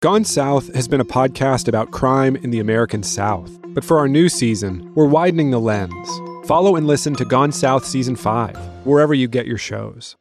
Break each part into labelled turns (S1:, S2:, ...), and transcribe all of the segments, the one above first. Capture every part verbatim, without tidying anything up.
S1: Gone South has been a podcast about crime in the American South. But for our new season, we're widening the lens. Follow and listen to Gone South Season five, wherever you get your shows.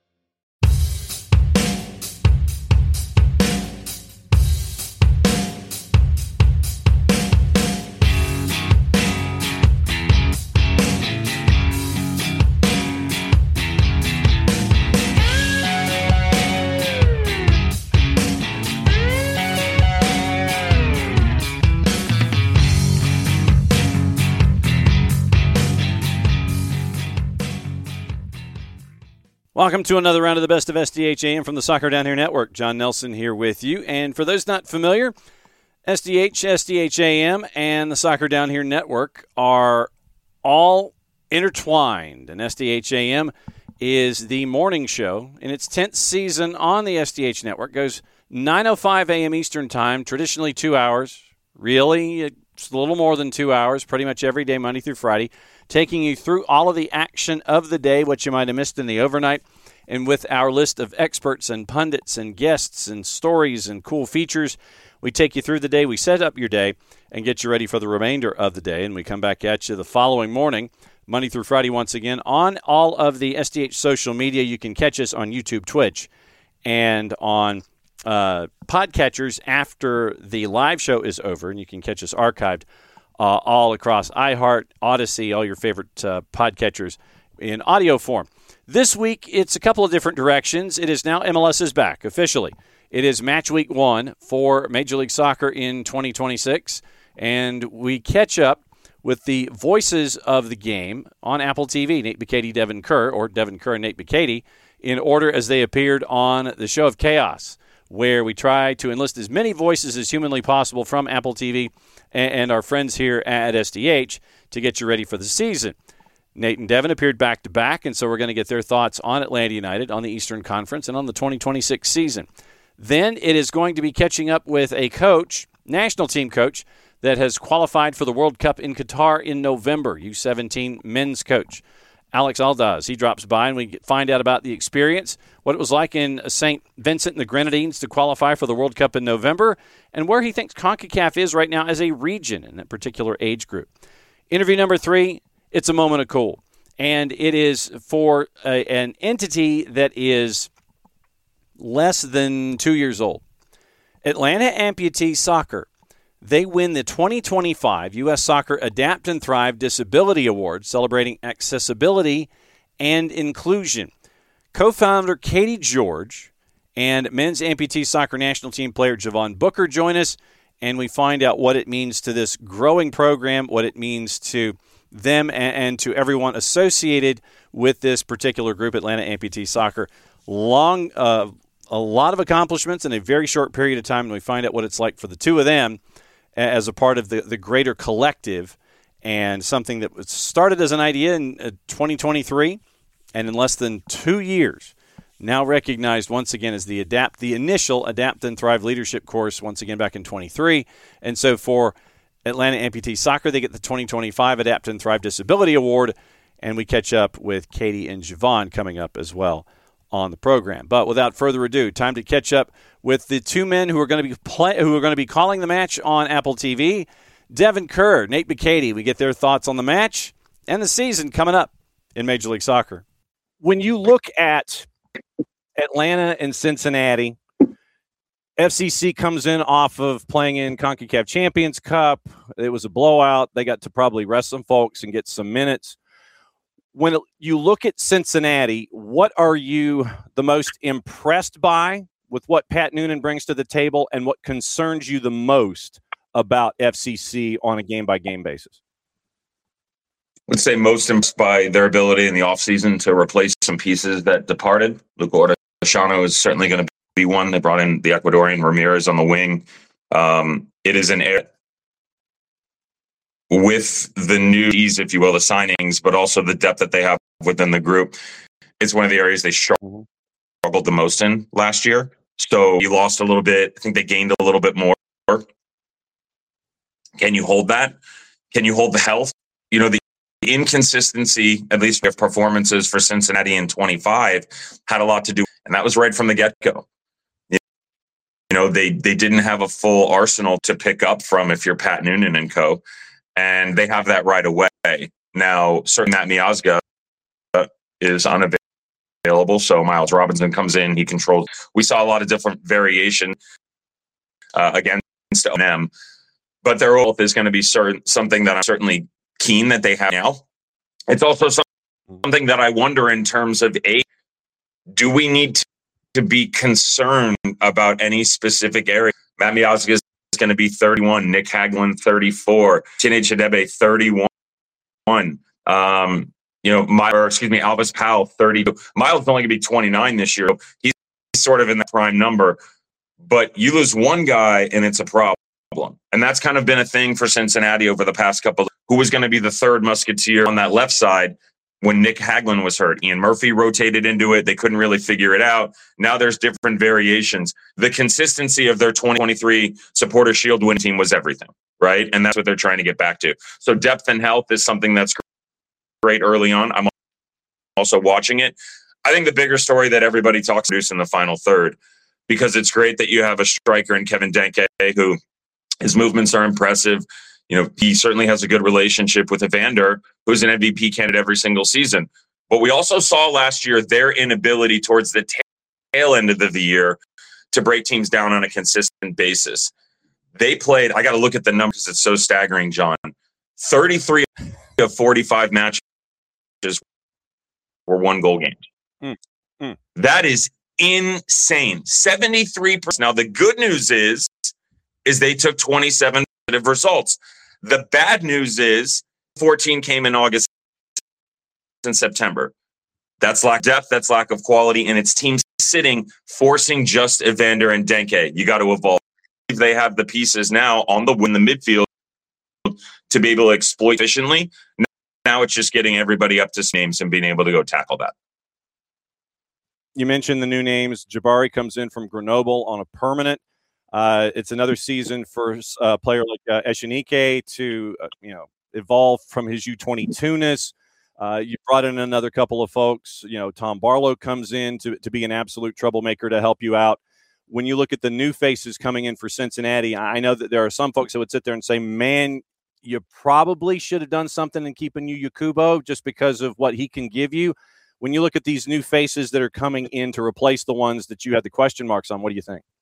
S2: Welcome to another round of the Best of S D H A M from the Soccer Down Here Network. John Nelson here with you. And for those not familiar, S D H, S D H A M, and the Soccer Down Here Network are all intertwined. And S D H A M is the morning show in its tenth season on the S D H Network. Goes nine oh five a.m. Eastern Time, traditionally two hours. Really, it's a little more than two hours, pretty much every day, Monday through Friday, taking you through all of the action of the day, what you might have missed in the overnight, and with our list of experts and pundits and guests and stories and cool features, we take you through the day, we set up your day, and get you ready for the remainder of the day, and we come back at you the following morning, Monday through Friday once again, on all of the S D H social media. You can catch us on YouTube, Twitch, and on uh, podcatchers after the live show is over, and you can catch us archived Uh, all across iHeart, Odyssey, all your favorite uh, podcatchers in audio form. This week, it's a couple of different directions. It is now M L S is back officially. It is match week one for Major League Soccer in twenty twenty-six, and we catch up with the voices of the game on Apple T V, Nate Bukaty, Devin Kerr, or Devin Kerr and Nate Bukaty, in order as they appeared on the Show of Chaos, where we try to enlist as many voices as humanly possible from Apple T V and our friends here at S D H to get you ready for the season. Nate and Devin appeared back-to-back, and so we're going to get their thoughts on Atlanta United, on the Eastern Conference, and on the twenty twenty-six season. Then it is going to be catching up with a coach, national team coach, that has qualified for the World Cup in Qatar in November, U seventeen men's coach. Alex Aldaz, he drops by, and we find out about the experience, what it was like in Saint Vincent and the Grenadines to qualify for the World Cup in November, and where he thinks CONCACAF is right now as a region in that particular age group. Interview number three, it's a moment of cool, and it is for a, an entity that is less than two years old. Atlanta Amputee Soccer. They win the twenty twenty-five U S Soccer Adapt and Thrive Disability Award, celebrating accessibility and inclusion. Co-founder Katie George and men's amputee soccer national team player Javon Booker join us, and we find out what it means to this growing program, what it means to them and, and to everyone associated with this particular group, Atlanta Amputee Soccer. Long, uh, a lot of accomplishments in a very short period of time, and we find out what it's like for the two of them as a part of the, the greater collective, and something that was started as an idea in uh, twenty twenty-three, and in less than two years, now recognized once again as the Adapt, the initial Adapt and Thrive leadership course, once again back in twenty-three. And so for Atlanta Amputee Soccer, they get the twenty twenty-five Adapt and Thrive Disability Award, and we catch up with Katie and Javon coming up as well on the program. But without further ado, time to catch up with the two men who are going to be play, who are going to be calling the match on Apple T V. Devin Kerr, Nate Bukaty. We get their thoughts on the match and the season coming up in Major League Soccer. When you look at Atlanta and Cincinnati, F C C comes in off of playing in CONCACAF Champions Cup. It was a blowout. They got to probably rest some folks and get some minutes. When you look at Cincinnati, what are you the most impressed by with what Pat Noonan brings to the table, and what concerns you the most about F C C on a game-by-game basis?
S3: I would say most impressed by their ability in the offseason to replace some pieces that departed. Luca Ordashano is certainly going to be one. They brought in the Ecuadorian Ramirez on the wing. Um, it is an area with the new, if you will, the signings, but also the depth that they have within the group. It's one of the areas they struggled the most in last year. So you lost a little bit. I think they gained a little bit more. Can you hold that? Can you hold the health? You know, the inconsistency, at least of performances for Cincinnati in twenty-five, had a lot to do, and that was right from the get-go. You know, they they didn't have a full arsenal to pick up from if you're Pat Noonan and co. And they have that right away. Now, certainly Matt Miazga is unavailable. So Miles Robinson comes in, he controls. We saw a lot of different variation uh, against them. But their role is going to be certain, something that I'm certainly keen that they have now. It's also something that I wonder in terms of, A, do we need to, to be concerned about any specific area? Matt Miazga is going to be thirty-one, Nick Hagglund thirty-four, Chiney Chidebe thirty-one. Um, you know, my, or excuse me, Alvis Powell thirty-two. Miles is only going to be twenty-nine this year. He's sort of in the prime number. But you lose one guy and it's a problem. And that's kind of been a thing for Cincinnati over the past couple of, who was going to be the third musketeer on that left side when Nick Hagglund was hurt. Ian Murphy rotated into it. They couldn't really figure it out. Now there's different variations. The consistency of their twenty twenty-three Supporter Shield win team was everything, right? And that's what they're trying to get back to. So depth and health is something that's great early on. I'm also watching it. I think the bigger story that everybody talks about in the final third, because it's great that you have a striker in Kevin Denke who his movements are impressive. You know, he certainly has a good relationship with Evander, who's an M V P candidate every single season. But we also saw last year their inability towards the tail end of the year to break teams down on a consistent basis. They played, I got to look at the numbers, it's so staggering, John. thirty-three of forty-five matches were one goal games. Mm, mm. That is insane. seventy-three percent. Now, the good news is, is they took twenty-seven positive results. The bad news is fourteen came in August and September. That's lack of depth, that's lack of quality, and it's teams sitting, forcing just Evander and Denke. You got to evolve. They have the pieces now on the win the midfield to be able to exploit efficiently. Now it's just getting everybody up to names and being able to go tackle that.
S2: You mentioned the new names. Jabari comes in from Grenoble on a permanent. Uh, it's another season for a player like uh, Echenike to, uh, you know, evolve from his U twenty-two-ness. Uh, you brought in another couple of folks. You know, Tom Barlow comes in to, to be an absolute troublemaker to help you out. When you look at the new faces coming in for Cincinnati, I know that there are some folks that would sit there and say, man, you probably should have done something in keeping Yu Kubo just because of what he can give you. When you look at these new faces that are coming in to replace the ones that you had the question marks on, what do you think?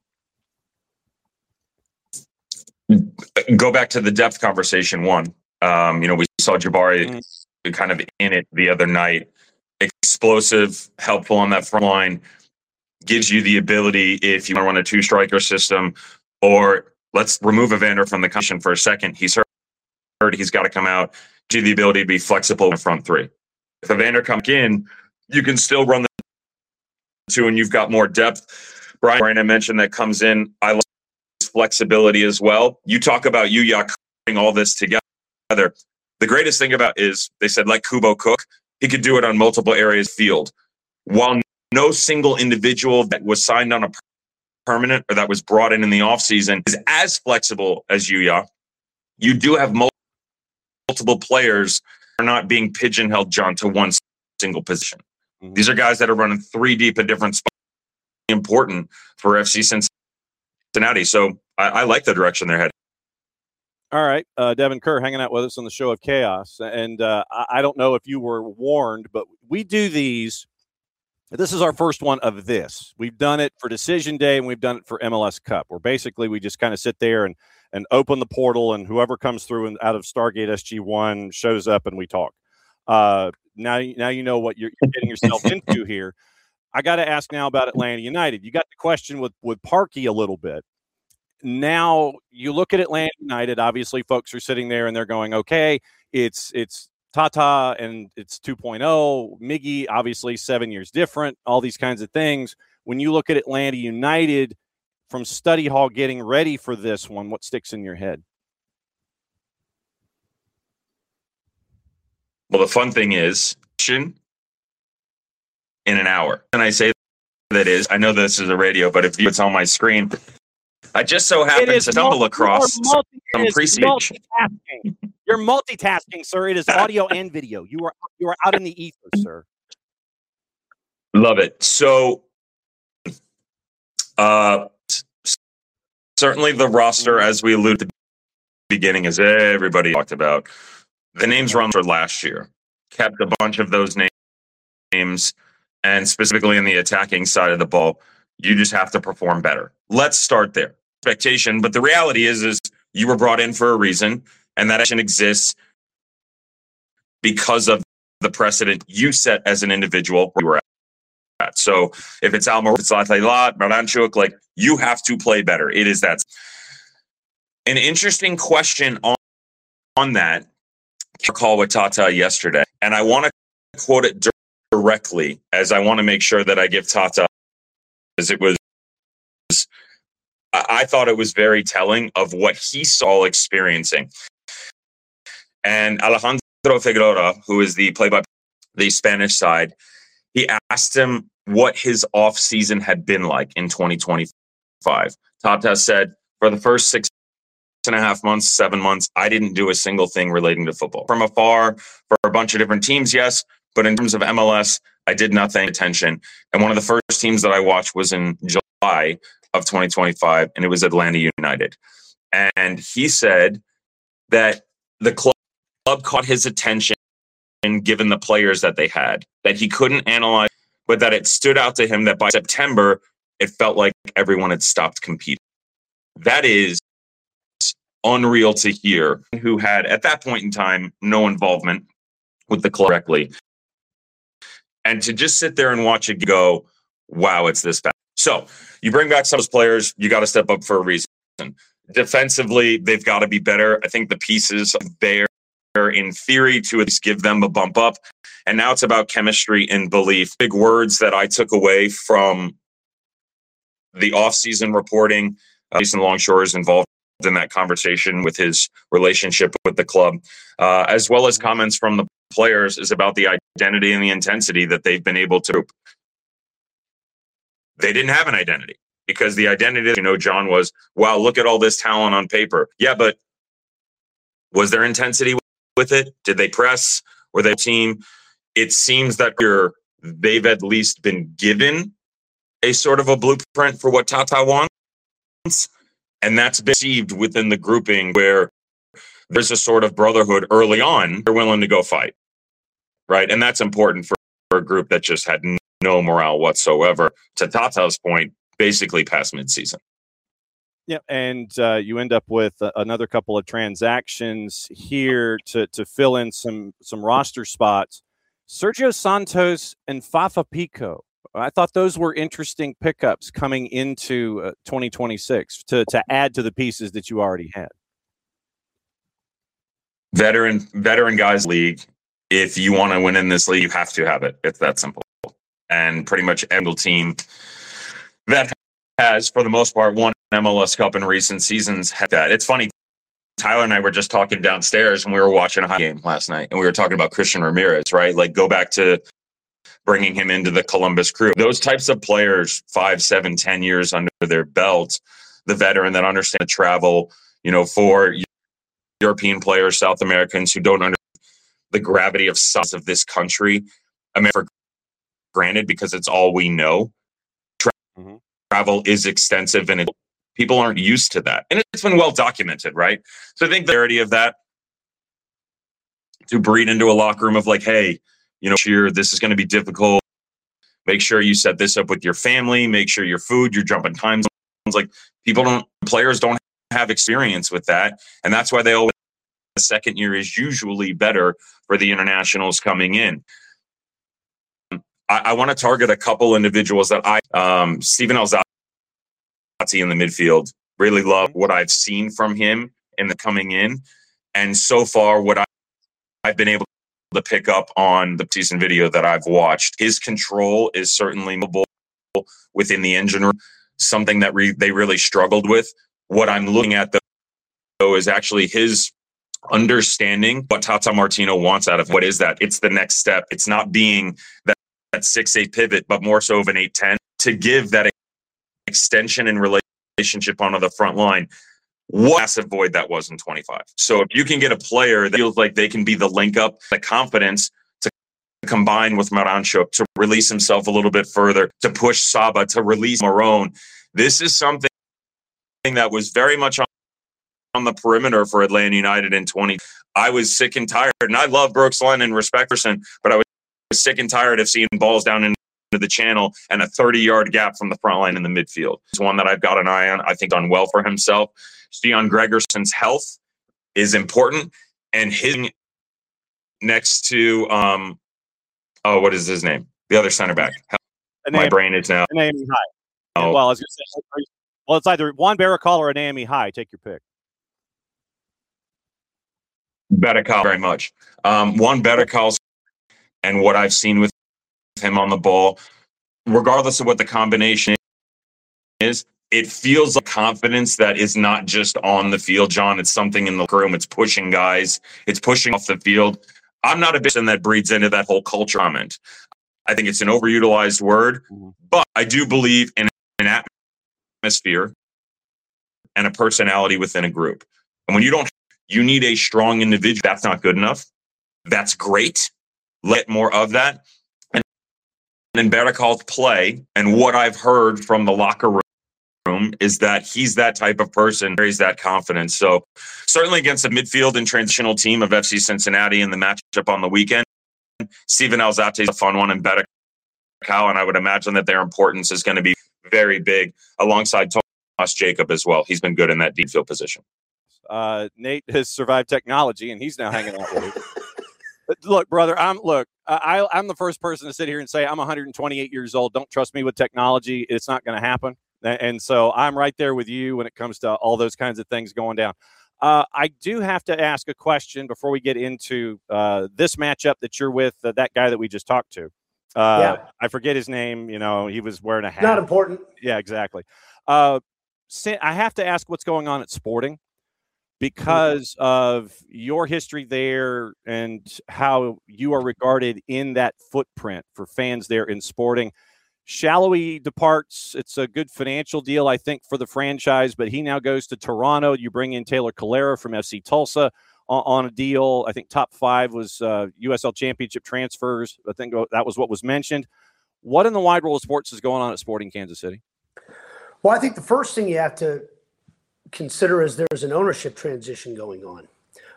S3: Go back to the depth conversation one. Um, you know, we saw Jabari mm. kind of in it the other night. Explosive, helpful on that front line. Gives you the ability, if you want to run a two-striker system, or let's remove Evander from the conversation for a second. He's hurt. He's got to come out. Gives you the ability to be flexible in the front three. If Evander comes in, you can still run the two, and you've got more depth. Brian, Brian I mentioned that comes in. I like flexibility as well. You talk about Yuya putting all this together. The greatest thing about is they said, like Kubo cook, he could do it on multiple areas of the field. While no single individual that was signed on a permanent or that was brought in in the offseason is as flexible as Yuya, you do have multiple players are not being pigeonholed, John, to one single position. Mm-hmm. These are guys that are running three deep at different spots. Important for F C Cincinnati. So I, I like the direction they're heading.
S2: All right. Uh, Devin Kerr hanging out with us on the Show of Chaos. And uh, I, I don't know if you were warned, but we do these. This is our first one of this. We've done it for Decision Day and we've done it for M L S Cup, where basically we just kind of sit there and and open the portal, and whoever comes through and out of Stargate S G one shows up and we talk. Uh, now, now you know what you're, you're getting yourself into here. I got to ask now about Atlanta United. You got the question with, with Parkey a little bit. Now you look at Atlanta United, obviously folks are sitting there and they're going, okay, it's it's Tata and it's two point oh. Miggy, obviously seven years different, all these kinds of things. When you look at Atlanta United from study hall getting ready for this one, what sticks in your head?
S3: Well, the fun thing is, in an hour. And I say that is, I know this is a radio, but if it's on my screen, I just so happen to stumble multi- across multi- some pre-speech.
S2: Multitasking. You're multitasking, sir. It is audio and video. You are you are out in the ether, sir.
S3: Love it. So, uh, certainly the roster, as we alluded to the beginning, as everybody talked about, the names run for last year. Kept a bunch of those names, and specifically in the attacking side of the ball, you just have to perform better. Let's start there. Expectation, but the reality is, is you were brought in for a reason, and that action exists because of the precedent you set as an individual where you were at. So if it's Almar, if it's Lataylat, Maranchuk, like, you have to play better. It is that. An interesting question on, on that, I call with Tata yesterday, and I want to quote it directly, as I want to make sure that I give Tata, as it was, I thought it was very telling of what he saw experiencing. And Alejandro Figueroa, who is the play-by-play, the Spanish side, he asked him what his off-season had been like in twenty twenty-five. Tata said, for the first six and a half months, seven months, I didn't do a single thing relating to football. From afar, for a bunch of different teams, yes, but in terms of M L S, I did nothing attention. And one of the first teams that I watched was in July of twenty twenty-five, and it was Atlanta United. And he said that the club caught his attention, given the players that they had, that he couldn't analyze, but that it stood out to him that by September, it felt like everyone had stopped competing. That is unreal to hear, who had, at that point in time, no involvement with the club directly. And to just sit there and watch it go, wow, it's this bad. So you bring back some of those players, you got to step up for a reason. Defensively, they've got to be better. I think the pieces are there in theory to at least give them a bump up. And now it's about chemistry and belief. Big words that I took away from the offseason reporting. Uh, Jason Longshore is involved in that conversation with his relationship with the club, uh, as well as comments from the players, is about the identity and the intensity that they've been able to. They didn't have an identity, because the identity, you know, John, was, wow, look at all this talent on paper. Yeah, but was there intensity with it? Did they press? Were they a team? It seems that they've at least been given a sort of a blueprint for what Tata wants. And that's been received within the grouping, where there's a sort of brotherhood early on. They're willing to go fight, right? And that's important for, for a group that just had no morale whatsoever. To Tata's point, basically past midseason.
S4: Yeah, and uh, you end up with uh, another couple of transactions here to to fill in some some roster spots. Sergio Santos and Fafa Pico. I thought those were interesting pickups coming into uh, twenty twenty-six to to add to the pieces that you already had.
S3: Veteran veteran guys league. If you want to win in this league, you have to have it. It's that simple. And pretty much every team that has, for the most part, won M L S Cup in recent seasons had that. It's funny. Tyler and I were just talking downstairs, and we were watching a hockey game last night, and we were talking about Christian Ramirez, right? Like, go back to bringing him into the Columbus Crew. Those types of players, five, seven, ten years under their belt, the veteran that understands the travel, you know, for European players, South Americans who don't understand the gravity of size of this country, I mean, for granted, because it's all we know. Tra- mm-hmm. Travel is extensive, and it, people aren't used to that. And it's been well documented, right? So I think the clarity of that to breed into a locker room of like, hey, you know, sure, this is going to be difficult. Make sure you set this up with your family. Make sure your food, your jumping times. Like, people don't, players don't have experience with that. And that's why they always, the second year is usually better for the internationals coming in. I, I want to target a couple individuals that I, um, Steven Alzate in the midfield, really love what I've seen from him in the coming in. And so far, what I, I've been able to pick up on the season video that I've watched, his control is certainly mobile within the engine room, something that re- they really struggled with. What I'm looking at, though, is actually his understanding what Tata Martino wants out of what is that. It's the next step. It's not being that, that six eight pivot, but more so of an eight ten to give that extension and relationship onto the front line. What massive void that was in twenty-five. So if you can get a player that feels like they can be the link up, the confidence to combine with Maranchuk, to release himself a little bit further, to push Saba, to release Marone, this is something that was very much on, on the perimeter for Atlanta United in twenty. I was sick and tired, and I love Brooks Lennon and respect Person, but I was sick and tired of seeing balls down into the channel and a thirty-yard gap from the front line in the midfield. It's one that I've got an eye on. I think done well for himself. Stian Gregersson's health is important, and his next to um, oh, what is his name? The other center back. My name, brain is now.
S4: Naomi High. Oh. Well, I was going to say, well, it's either Juan Baracol or a Naomi High. Take your pick.
S3: Baracol, very much. Um, Juan Baracol, and what I've seen with him on the ball, regardless of what the combination is, it feels like confidence that is not just on the field, John. It's something in the room. It's pushing guys. It's pushing off the field. I'm not a person that breeds into that whole culture comment. I think it's an overutilized word, but I do believe in an atmosphere and a personality within a group. And when you don't, you need a strong individual. That's not good enough. That's great. Let more of that. And in Baracol's play, and what I've heard from the locker room is that he's that type of person, carries that confidence. So certainly against a midfield and transitional team of F C Cincinnati in the matchup on the weekend, Steven Alzate is a fun one, and Baracal, and I would imagine that their importance is going to be very big alongside Tomas Jacob as well. He's been good in that deep field position.
S4: Uh, Nate has survived technology, and he's now hanging out with you. Look, brother, I'm look. I, I'm the first person to sit here and say I'm one hundred twenty-eight years old. Don't trust me with technology. It's not going to happen. And so I'm right there with you when it comes to all those kinds of things going down. Uh, I do have to ask a question before we get into uh, this matchup that you're with, uh, that guy that we just talked to. Uh, yeah. I forget his name. You know, he was wearing a hat.
S5: Not important.
S4: Yeah, exactly. Uh, I have to ask what's going on at Sporting, because of your history there and how you are regarded in that footprint for fans there in Sporting. Shallowy departs. It's a good financial deal, I think, for the franchise, but he now goes to Toronto. You bring in Taylor Calera from F C Tulsa on, on a deal. I think top five was uh, U S L Championship transfers. I think that was what was mentioned. What in the wide world of sports is going on at Sporting Kansas City?
S5: Well, I think the first thing you have to consider is there's an ownership transition going on.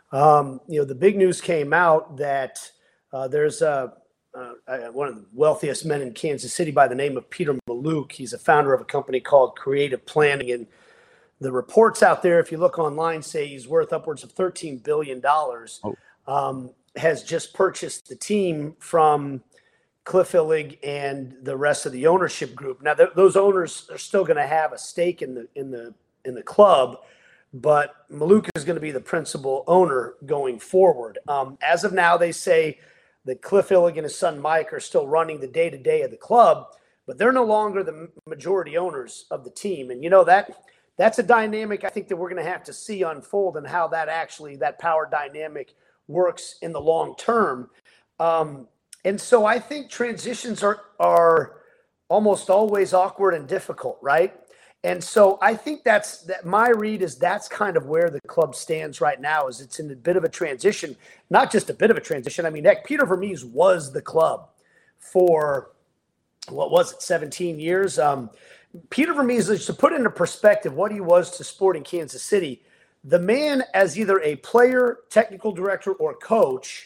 S5: Um, you know, the big news came out that uh, there's a, uh, one of the wealthiest men in Kansas City by the name of Peter Mallouk. He's a founder of a company called Creative Planning. And the reports out there, if you look online, say he's worth upwards of thirteen billion dollars, oh. um, has just purchased the team from Cliff Illig and the rest of the ownership group. Now, th- those owners are still going to have a stake in the in the in the club, but Mallouk is going to be the principal owner going forward. Um, as of now, they say that Cliff Illig and his son Mike are still running the day-to-day of the club, but they're no longer the majority owners of the team. And, you know, that that's a dynamic I think that we're going to have to see unfold, and how that actually, that power dynamic works in the long term. Um, and so I think transitions are are almost always awkward and difficult, right? And so I think that's that. My read is that's kind of where the club stands right now. Is it's in a bit of a transition, not just a bit of a transition. I mean, heck, Peter Vermes was the club for what was it, seventeen years. Um, Peter Vermes, to put into perspective what he was to Sporting Kansas City, the man as either a player, technical director, or coach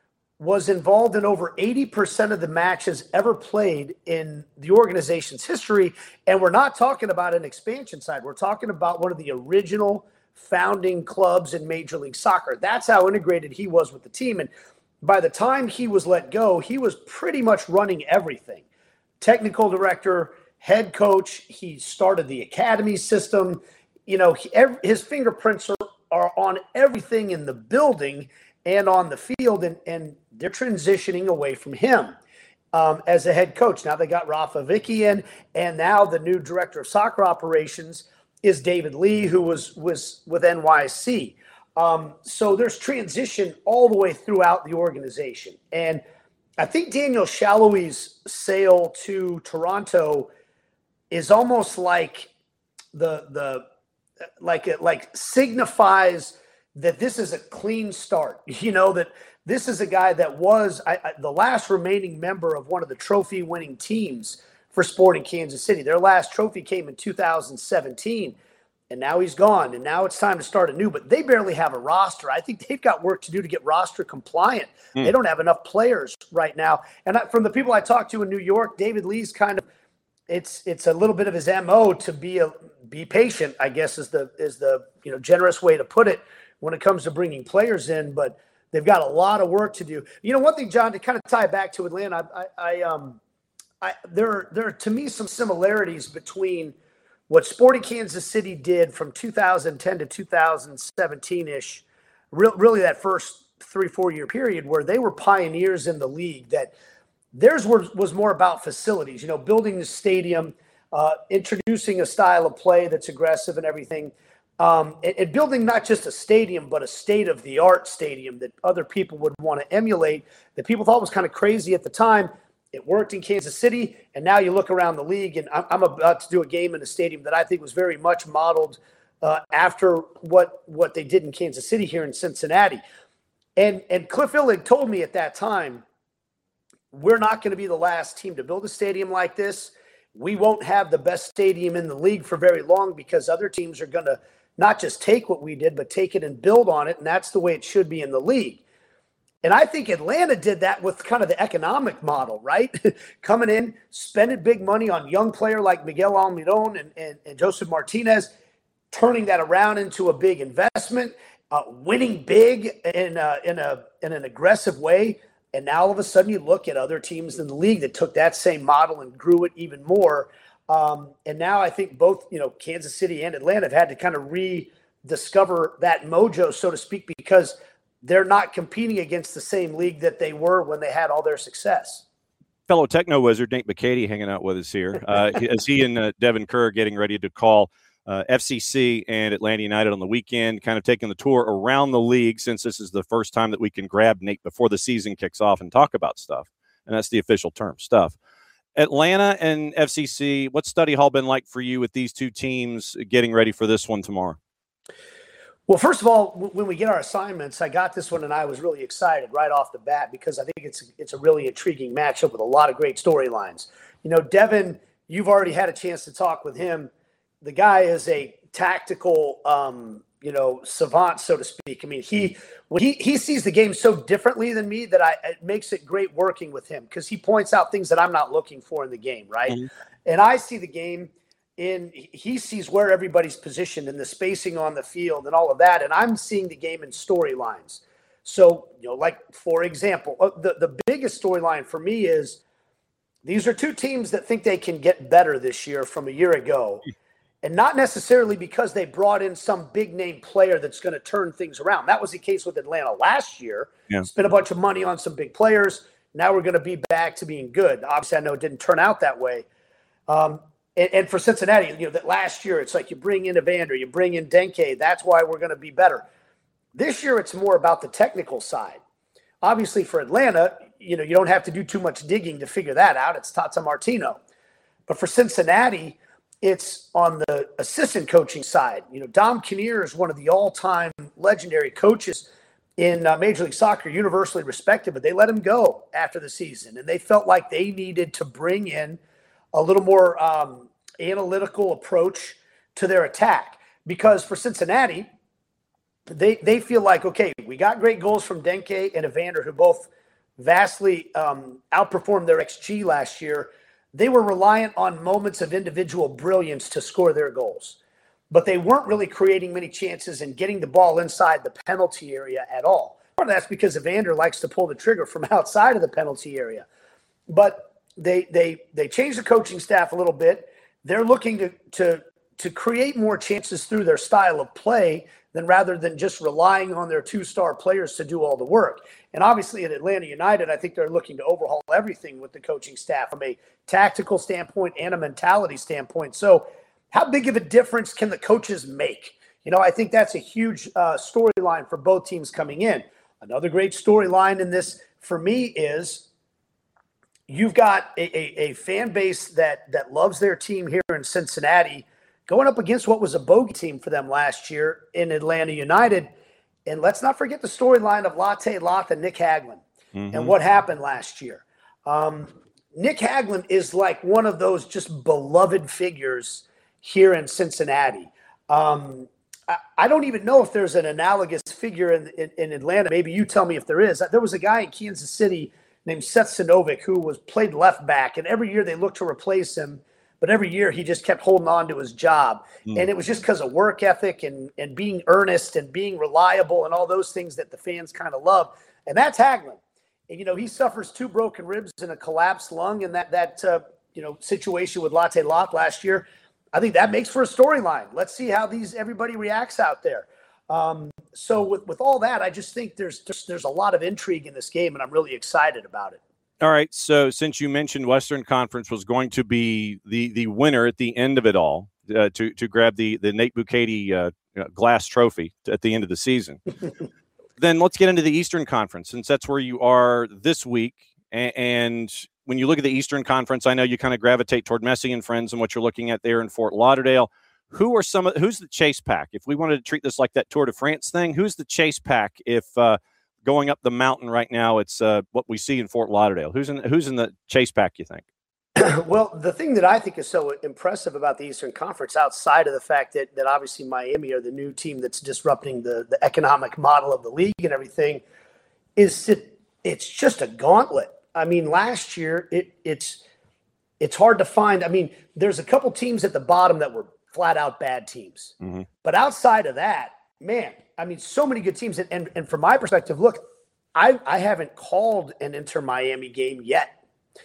S5: was involved in over eighty percent of the matches ever played in the organization's history. And we're not talking about an expansion side. We're talking about one of the original founding clubs in Major League Soccer. That's how integrated he was with the team. And by the time he was let go, he was pretty much running everything. Technical director, head coach. He started the academy system. You know, he, every, his fingerprints are, are on everything in the building and on the field, and, and they're transitioning away from him um, as a head coach. Now they got Rafa Vicky in, and now the new director of soccer operations is David Lee, who was was with N Y C. Um, so there's transition all the way throughout the organization. And I think Daniel Shallowy's sale to Toronto is almost like the the like it like signifies that this is a clean start. You know, that this is a guy that was I, I, the last remaining member of one of the trophy-winning teams for Sporting Kansas City. Their last trophy came in two thousand seventeen. and now he's gone, and now it's time to start anew. But they barely have a roster. I think they've got work to do to get roster compliant. Mm. They don't have enough players right now. And I, from the people I talked to in New York, David Lee's kind of it's it's a little bit of his M O to be a be patient, I guess is the is the you know generous way to put it when it comes to bringing players in. But they've got a lot of work to do. You know, one thing, John, to kind of tie back to Atlanta, I, I, I um, I there are, there are to me some similarities between what Sporting Kansas City did from two thousand ten to two thousand seventeen-ish, re- really that first three, four-year period where they were pioneers in the league, that theirs was, was more about facilities, you know, building the stadium, uh, introducing a style of play that's aggressive and everything, um, and, and building not just a stadium, but a state-of-the-art stadium that other people would want to emulate, that people thought was kind of crazy at the time. It worked in Kansas City, and now you look around the league, and I'm about to do a game in a stadium that I think was very much modeled uh, after what what they did in Kansas City here in Cincinnati. And and Cliff Illig told me at that time, we're not going to be the last team to build a stadium like this. We won't have the best stadium in the league for very long because other teams are going to not just take what we did, but take it and build on it, and that's the way it should be in the league. And I think Atlanta did that with kind of the economic model, right? Coming in, spending big money on young player like Miguel Almiron and, and, and Joseph Martinez, turning that around into a big investment, uh, winning big in, a, in, a, in an aggressive way. And now all of a sudden you look at other teams in the league that took that same model and grew it even more. Um, and now I think both, you know, Kansas City and Atlanta have had to kind of rediscover that mojo, so to speak, because they're not competing against the same league that they were when they had all their success.
S4: Fellow techno wizard Nate McCady hanging out with us here. Uh, as he and uh, Devin Kerr getting ready to call uh, F C C and Atlanta United on the weekend, kind of taking the tour around the league, since this is the first time that we can grab Nate before the season kicks off and talk about stuff. And that's the official term, stuff. Atlanta and F C C, what's study hall been like for you with these two teams getting ready for this one tomorrow?
S5: Well, first of all, when we get our assignments, I got this one and I was really excited right off the bat because I think it's it's a really intriguing matchup with a lot of great storylines. You know, Devin, you've already had a chance to talk with him. The guy is a tactical, um, you know, savant, so to speak. I mean, he when he he sees the game so differently than me that I it makes it great working with him because he points out things that I'm not looking for in the game, right? Mm-hmm. And I see the game. In he sees where everybody's positioned and the spacing on the field and all of that, and I'm seeing the game in storylines. So, you know, like for example, the the biggest storyline for me is these are two teams that think they can get better this year from a year ago, and not necessarily because they brought in some big name player that's going to turn things around. That was the case with Atlanta last year. Yeah. Spent a bunch of money on some big players. Now we're going to be back to being good. Obviously, I know it didn't turn out that way. Um, And, and for Cincinnati, you know, that last year, it's like you bring in Evander, you bring in Denke. That's why we're going to be better. This year, it's more about the technical side. Obviously, for Atlanta, you know, you don't have to do too much digging to figure that out. It's Tata Martino. But for Cincinnati, it's on the assistant coaching side. You know, Dom Kinnear is one of the all-time legendary coaches in uh, Major League Soccer, universally respected, but they let him go after the season. And they felt like they needed to bring in a little more um, analytical approach to their attack. Because for Cincinnati, they they feel like, okay, we got great goals from Denke and Evander, who both vastly um, outperformed their X G last year. They were reliant on moments of individual brilliance to score their goals. But they weren't really creating many chances and getting the ball inside the penalty area at all. Part of that's because Evander likes to pull the trigger from outside of the penalty area. But They they they changed the coaching staff a little bit. They're looking to to to create more chances through their style of play than rather than just relying on their two-star players to do all the work. And obviously at Atlanta United, I think they're looking to overhaul everything with the coaching staff from a tactical standpoint and a mentality standpoint. So how big of a difference can the coaches make? You know, I think that's a huge uh, storyline for both teams coming in. Another great storyline in this for me is you've got a, a, a fan base that that loves their team here in Cincinnati going up against what was a bogey team for them last year in Atlanta United. And let's not forget the storyline of Latte Lath and Nick Haglund mm-hmm. and what happened last year. Um, Nick Haglund is like one of those just beloved figures here in Cincinnati. Um, I, I don't even know if there's an analogous figure in, in, in Atlanta. Maybe you tell me if there is. There was a guy in Kansas City named Seth Sinovic who was played left back, and every year they looked to replace him, but every year he just kept holding on to his job. Mm. And it was just because of work ethic and, and being earnest and being reliable and all those things that the fans kind of love. And that's Hagelin. And, you know, he suffers two broken ribs and a collapsed lung, and that, that uh, you know, situation with Latte Locke last year. I think that makes for a storyline. Let's see how these everybody reacts out there. Um, so with, with all that, I just think there's just, there's a lot of intrigue in this game, and I'm really excited about it.
S4: All right. So since you mentioned Western Conference was going to be the, the winner at the end of it all, uh, to to grab the the Nate Bukaty uh, glass trophy at the end of the season, then let's get into the Eastern Conference, since that's where you are this week. And, and when you look at the Eastern Conference, I know you kind of gravitate toward Messi and friends and what you're looking at there in Fort Lauderdale. Who are some of who's the chase pack? If we wanted to treat this like that Tour de France thing, who's the chase pack? If uh, going up the mountain right now, it's uh, what we see in Fort Lauderdale. Who's in who's in the chase pack, you think?
S5: Well, the thing that I think is so impressive about the Eastern Conference, outside of the fact that that obviously Miami are the new team that's disrupting the, the economic model of the league and everything, is that it's just a gauntlet. I mean, last year it it's it's hard to find. I mean, there's a couple teams at the bottom that were flat out bad teams, mm-hmm. but outside of that, man, I mean, so many good teams. And and, and from my perspective, look, I I haven't called an Inter Miami game yet.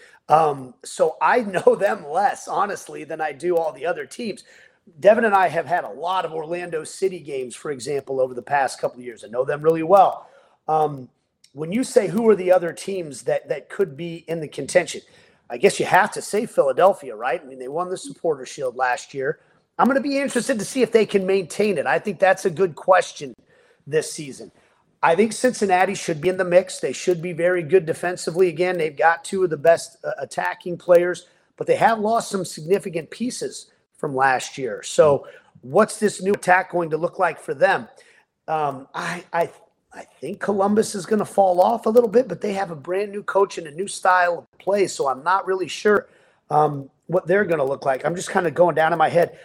S5: Um, so I know them less, honestly, than I do all the other teams. Devin and I have had a lot of Orlando City games, for example, over the past couple of years. I know them really well. Um, when you say who are the other teams that that could be in the contention, I guess you have to say Philadelphia, right? I mean, they won the Supporter Shield last year. I'm going to be interested to see if they can maintain it. I think that's a good question this season. I think Cincinnati should be in the mix. They should be very good defensively. Again, they've got two of the best uh, attacking players, but they have lost some significant pieces from last year. So what's this new attack going to look like for them? Um, I, I, I think Columbus is going to fall off a little bit, but they have a brand new coach and a new style of play, so I'm not really sure um, what they're going to look like. I'm just kind of going down in my head.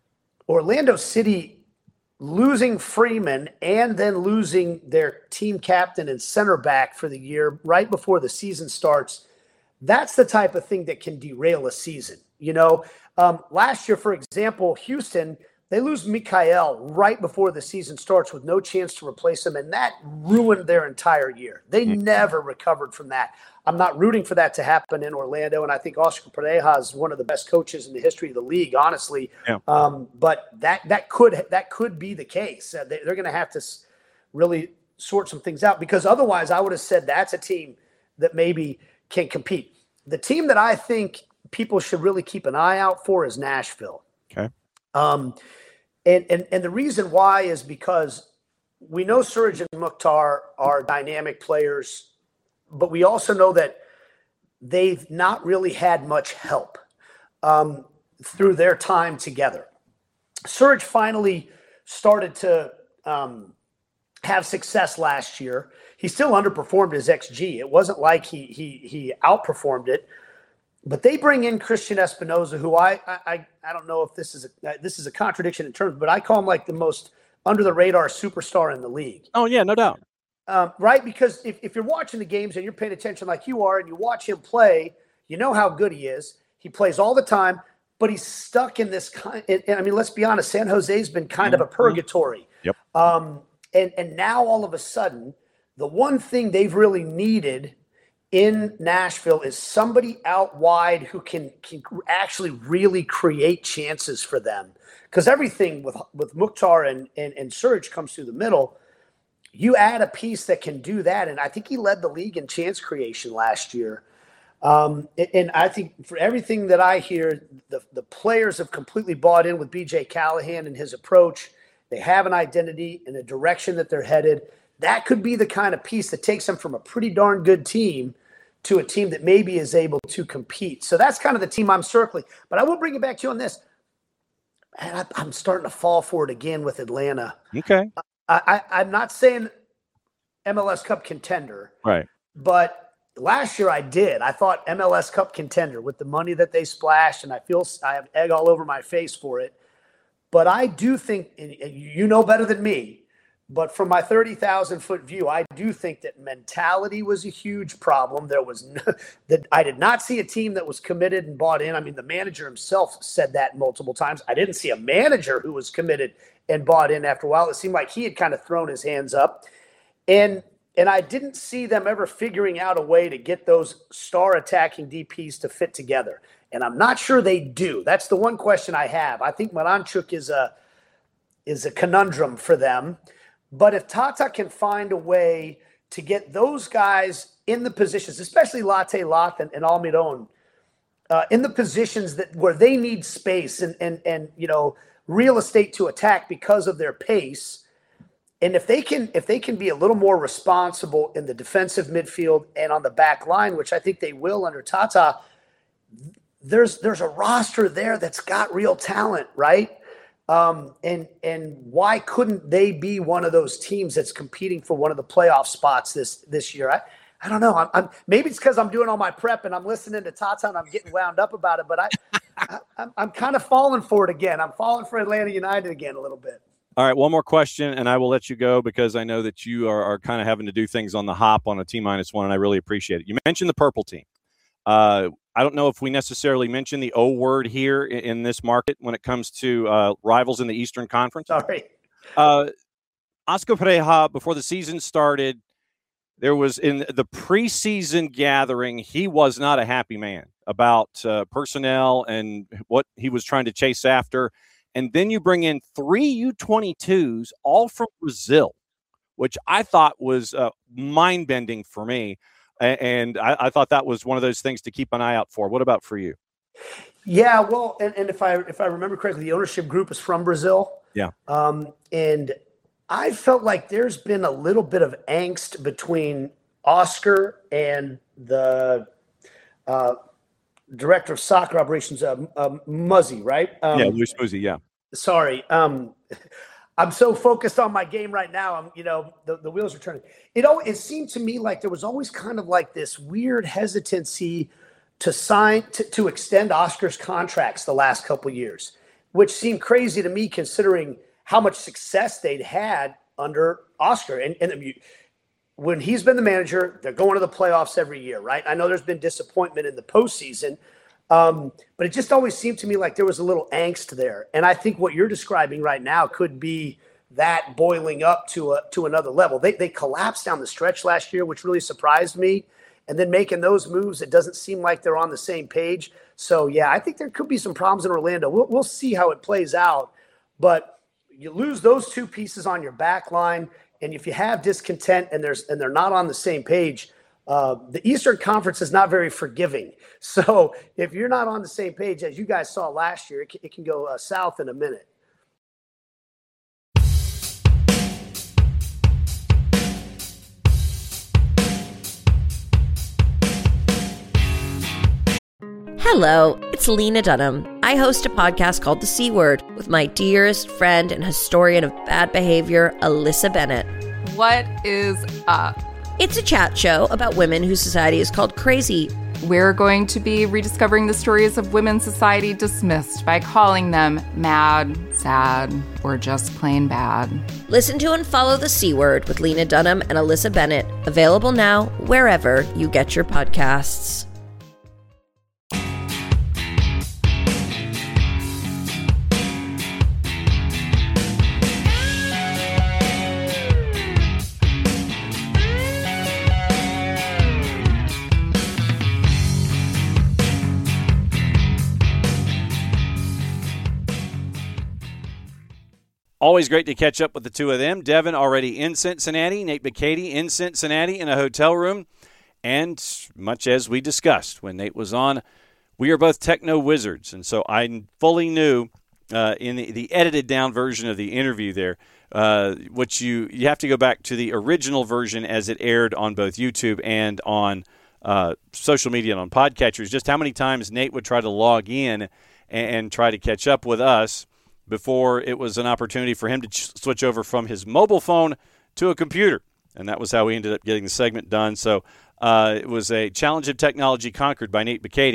S5: Orlando City losing Freeman and then losing their team captain and center back for the year right before the season starts, that's the type of thing that can derail a season. You know, um, last year, for example, Houston, they lose Mikael right before the season starts with no chance to replace him, and that ruined their entire year. They never recovered from that. I'm not rooting for that to happen in Orlando, and I think Oscar Pareja is one of the best coaches in the history of the league, honestly. Yeah. Um, but that that could that could be the case. Uh, they, they're going to have to really sort some things out, because otherwise I would have said that's a team that maybe can compete. The team that I think people should really keep an eye out for is Nashville.
S4: Okay.
S5: Um, and, and, and the reason why is because we know Suraj and Mukhtar are dynamic players, but we also know that they've not really had much help um, through their time together. Suraj finally started to um, have success last year. He still underperformed his X G. It wasn't like he he he outperformed it. But they bring in Christian Espinoza, who I I I don't know if this is a this is a contradiction in terms, but I call him like the most under the radar superstar in the league.
S4: Oh yeah, no doubt.
S5: Um, right, because if, if you're watching the games and you're paying attention like you are, and you watch him play, you know how good he is. He plays all the time, but he's stuck in this kind. And, and I mean, let's be honest, San Jose's been kind mm-hmm. of a purgatory.
S4: Yep.
S5: Um, and and now all of a sudden, the one thing they've really needed in Nashville is somebody out wide who can, can actually really create chances for them. Because everything with with Mukhtar and, and, and Suraj comes through the middle. You add a piece that can do that, and I think he led the league in chance creation last year. Um, and, and I think for everything that I hear, the, the players have completely bought in with B J Callahan and his approach. They have an identity and a direction that they're headed. That could be the kind of piece that takes them from a pretty darn good team to a team that maybe is able to compete. So that's kind of the team I'm circling. But I will bring it back to you on this. And I, I'm starting to fall for it again with Atlanta.
S4: Okay.
S5: I, I, I'm not saying M L S Cup contender.
S4: Right.
S5: But last year I did. I thought M L S Cup contender with the money that they splashed, and I feel I have egg all over my face for it. But I do think, you know better than me, but from my thirty thousand foot view, I do think that mentality was a huge problem. There was no, that I did not see a team that was committed and bought in. I mean, the manager himself said that multiple times. I didn't see a manager who was committed and bought in after a while. It seemed like he had kind of thrown his hands up. And and I didn't see them ever figuring out a way to get those star attacking D Ps to fit together. And I'm not sure they do. That's the one question I have. I think Miranchuk is a is a conundrum for them. But if Tata can find a way to get those guys in the positions, especially Latte Lath and, and Almiron, uh, in the positions that where they need space and and and you know real estate to attack because of their pace, and if they can if they can be a little more responsible in the defensive midfield and on the back line, which I think they will under Tata, there's there's a roster there that's got real talent, right? Um, and and why couldn't they be one of those teams that's competing for one of the playoff spots this this year? I, I don't know. I'm, I'm maybe it's because I'm doing all my prep and I'm listening to Tata and I'm getting wound up about it. But I, I I'm, I'm kind of falling for it again. I'm falling for Atlanta United again a little bit.
S4: All right, one more question, and I will let you go because I know that you are, are kind of having to do things on the hop on a T minus one, and I really appreciate it. You mentioned the purple team. Uh, I don't know if we necessarily mention the O word here in, in this market when it comes to uh, rivals in the Eastern Conference.
S5: Sorry.
S4: Uh, Oscar Pareja, before the season started, there was in the preseason gathering, he was not a happy man about uh, personnel and what he was trying to chase after. And then you bring in three U twenty-twos, all from Brazil, which I thought was uh, mind-bending for me. And I, I thought that was one of those things to keep an eye out for. What about for you?
S5: Yeah, well, and, and if I if I remember correctly, the ownership group is from Brazil.
S4: Yeah.
S5: Um, and I felt like there's been a little bit of angst between Oscar and the uh, director of soccer operations, uh, uh, Muzzy, right? Um,
S4: yeah, Luis Muzzy, yeah.
S5: Sorry. Um, I'm so focused on my game right now. I'm, you know, the, the wheels are turning. It always, it seemed to me like there was always kind of like this weird hesitancy to sign, to, to extend Oscar's contracts the last couple of years, which seemed crazy to me considering how much success they'd had under Oscar. And, and you, when he's been the manager, they're going to the playoffs every year, right? I know there's been disappointment in the postseason, um, but it just always seemed to me like there was a little angst there. And I think what you're describing right now could be that boiling up to a to another level. They they collapsed down the stretch last year, which really surprised me. And then making those moves, it doesn't seem like they're on the same page. So, yeah, I think there could be some problems in Orlando. We'll, we'll see how it plays out. But you lose those two pieces on your back line, and if you have discontent and there's and they're not on the same page, uh, the Eastern Conference is not very forgiving. So if you're not on the same page, as you guys saw last year, it can, it can go uh, south in a minute.
S6: Hello, it's Lena Dunham. I host a podcast called The C Word with my dearest friend and historian of bad behavior, Alyssa Bennett.
S7: What is up?
S6: It's a chat show about women whose society is called crazy.
S7: We're going to be rediscovering the stories of women society dismissed by calling them mad, sad, or just plain bad.
S6: Listen to and follow The C Word with Lena Dunham and Alyssa Bennett. Available now wherever you get your podcasts.
S2: Always great to catch up with the two of them. Devin already in Cincinnati, Nate McKady in Cincinnati in a hotel room. And much as we discussed when Nate was on, we are both techno wizards. And so I fully knew uh, in the, the edited down version of the interview there, uh, which you, you have to go back to the original version as it aired on both YouTube and on uh, social media and on podcatchers, just how many times Nate would try to log in and, and try to catch up with us before it was an opportunity for him to ch- switch over from his mobile phone to a computer. And that was how we ended up getting the segment done. So uh, it was a challenge of technology conquered by Nate McKady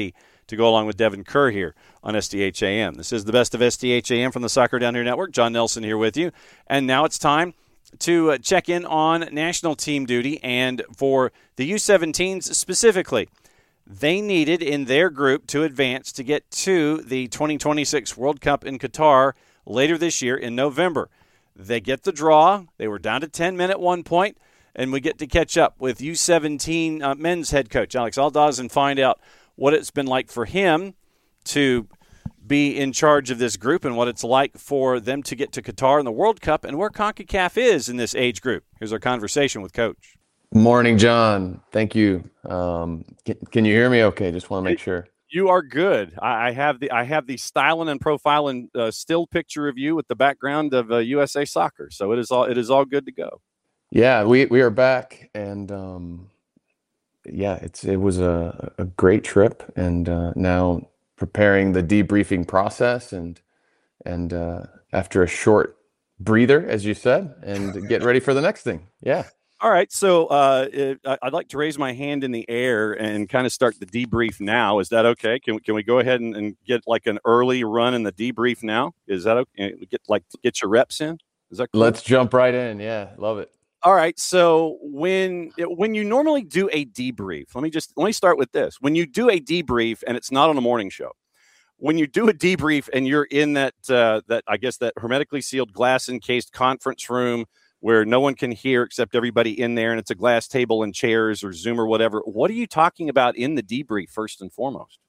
S2: to go along with Devin Kerr here on S D H A M. This is the best of S D H A M from the Soccer Down Here Network. John Nelson here with you. And now it's time to uh, check in on national team duty. And for the U seventeens specifically, they needed in their group to advance to get to the twenty twenty-six World Cup in Qatar later this year in November. They get the draw. They were down to ten men at one point. And we get to catch up with U seventeen uh, men's head coach Alex Aldaz and find out what it's been like for him to be in charge of this group and what it's like for them to get to Qatar in the World Cup and where CONCACAF is in this age group. Here's our conversation with Coach.
S8: Morning, John. Thank you. Um, can, can you hear me okay? Just want to make sure.
S4: You are good. I, I have the I have the styling and profiling uh, still picture of you with the background of uh, U S A Soccer. So it is all it is all good to go.
S8: Yeah, we, we are back, and um, yeah, it's it was a, a great trip, and uh, now preparing the debriefing process, and and uh, after a short breather, as you said, and get ready for the next thing. Yeah.
S4: All right, so uh, it, I'd like to raise my hand in the air and kind of start the debrief now. Is that okay? Can we, can we go ahead and, and get like an early run in the debrief now? Is that okay? Get like get your reps in. Is that cool?
S8: Let's jump right in. Yeah, love it.
S4: All right. So when when you normally do a debrief, let me just let me start with this. When you do a debrief and it's not on a morning show, when you do a debrief and you're in that uh, that I guess that hermetically sealed, glass encased conference room where no one can hear except everybody in there, and it's a glass table and chairs or Zoom or whatever, what are you talking about in the debrief first and foremost?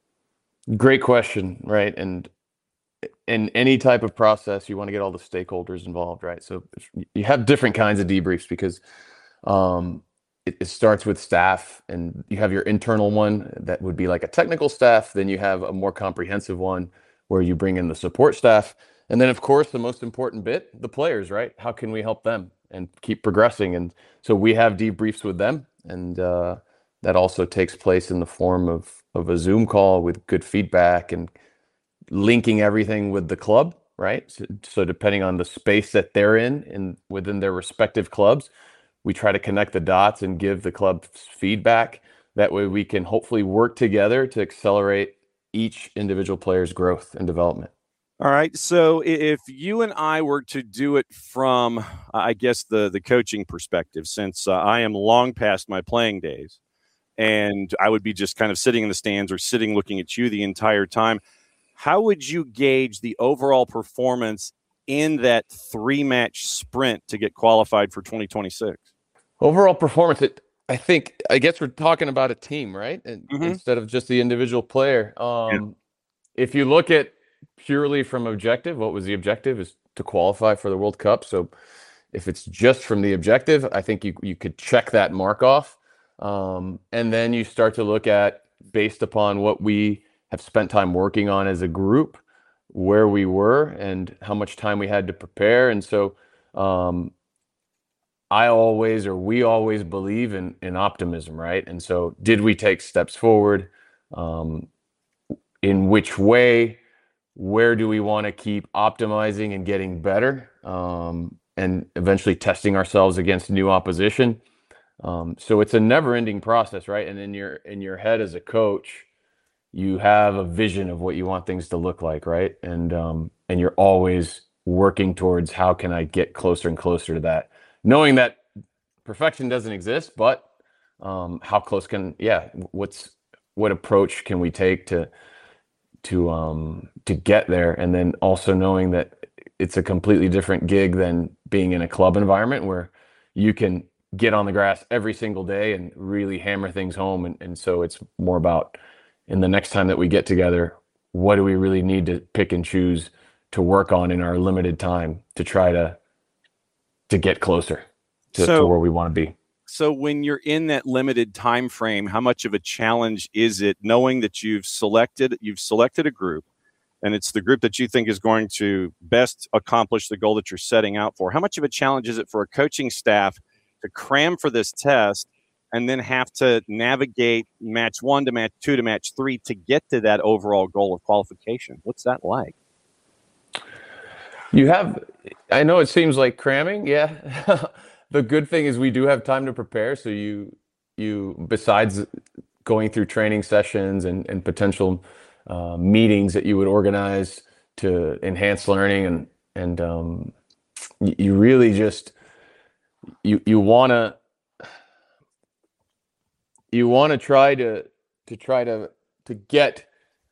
S8: Great question, right? And in any type of process, you want to get all the stakeholders involved, right? So you have different kinds of debriefs because um, it, it starts with staff, and you have your internal one that would be like a technical staff. Then you have a more comprehensive one where you bring in the support staff. And then, of course, the most important bit, the players, right? How can we help them and keep progressing? And so we have debriefs with them, and uh, that also takes place in the form of, of a Zoom call with good feedback and linking everything with the club, right? So, so depending on the space that they're in and within their respective clubs, we try to connect the dots and give the club feedback. That way we can hopefully work together to accelerate each individual player's growth and development.
S4: All right. So if you and I were to do it from, I guess, the, the coaching perspective, since uh, I am long past my playing days and I would be just kind of sitting in the stands or sitting looking at you the entire time, how would you gauge the overall performance in that three-match sprint to get qualified for twenty twenty-six?
S8: Overall performance, it, I think, I guess we're talking about a team, right? And
S4: mm-hmm.
S8: instead of just the individual player. Um,
S4: yeah.
S8: If you look at purely from objective, what was the objective is to qualify for the World Cup. So if it's just from the objective, I think you, you could check that mark off. Um, and then you start to look at, based upon what we have spent time working on as a group, where we were and how much time we had to prepare. And so um, I always, or we always believe in, in optimism, right? And so did we take steps forward? Um, in which way? Where do we want to keep optimizing and getting better? Um, and eventually testing ourselves against new opposition. Um, so it's a never-ending process, right? And in your in your head as a coach, you have a vision of what you want things to look like, right? And um, and you're always working towards how can I get closer and closer to that, knowing that perfection doesn't exist, but um, how close can yeah, what's what approach can we take to to um to get there, and then also knowing that it's a completely different gig than being in a club environment where you can get on the grass every single day and really hammer things home. And, and so it's more about, in the next time that we get together, what do we really need to pick and choose to work on in our limited time to try to to get closer to,
S4: so,
S8: to where we want to be.
S4: So when you're in that limited time frame, how much of a challenge is it knowing that you've selected you've selected a group, and it's the group that you think is going to best accomplish the goal that you're setting out for? How much of a challenge is it for a coaching staff to cram for this test and then have to navigate match one to match two to match three to get to that overall goal of qualification? What's that like?
S8: You have, I know it seems like cramming. Yeah. The good thing is we do have time to prepare. So you, you, besides going through training sessions and, and potential uh, meetings that you would organize to enhance learning. And, and um, you, you really just, you, you want to, you want to try to, to try to, to get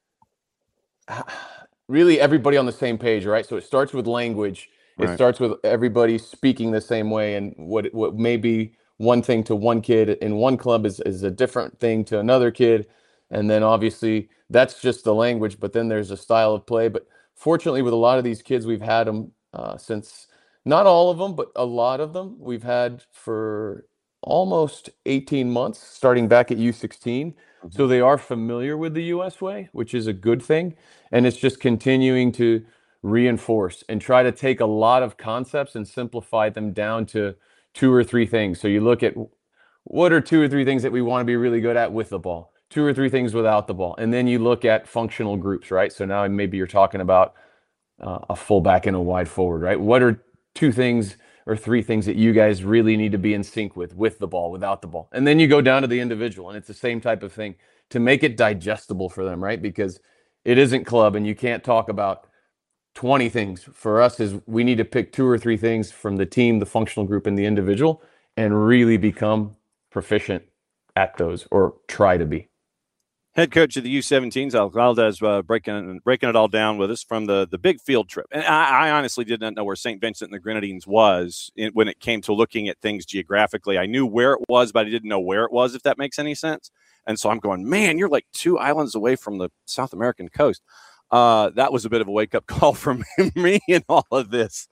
S8: really everybody on the same page, right? So it starts with language. It
S4: Right.
S8: starts with everybody speaking the same way, and what what may be one thing to one kid in one club is, is a different thing to another kid. And then obviously that's just the language, but then there's a style of play. But fortunately, with a lot of these kids, we've had them uh, since, not all of them, but a lot of them we've had for almost eighteen months, starting back at U sixteen. Mm-hmm. So they are familiar with the U S way, which is a good thing. And it's just continuing to reinforce and try to take a lot of concepts and simplify them down to two or three things. So you look at what are two or three things that we want to be really good at with the ball, two or three things without the ball. And then you look at functional groups, right? So now maybe you're talking about uh, a fullback and a wide forward, right? What are two things or three things that you guys really need to be in sync with, with the ball, without the ball? And then you go down to the individual, and it's the same type of thing to make it digestible for them, right? Because it isn't club, and you can't talk about twenty things. For us, is we need to pick two or three things from the team, the functional group, and the individual, and really become proficient at those, or try to be.
S2: Head coach of the U seventeens, Al Valdez, uh, breaking breaking it all down with us from the, the big field trip. And I, I honestly did not know where Saint Vincent and the Grenadines was in, when it came to looking at things geographically. I knew where it was, but I didn't know where it was, if that makes any sense. And so I'm going, man, you're like two islands away from the South American coast. Uh, that was a bit of a wake-up call for me in all of this.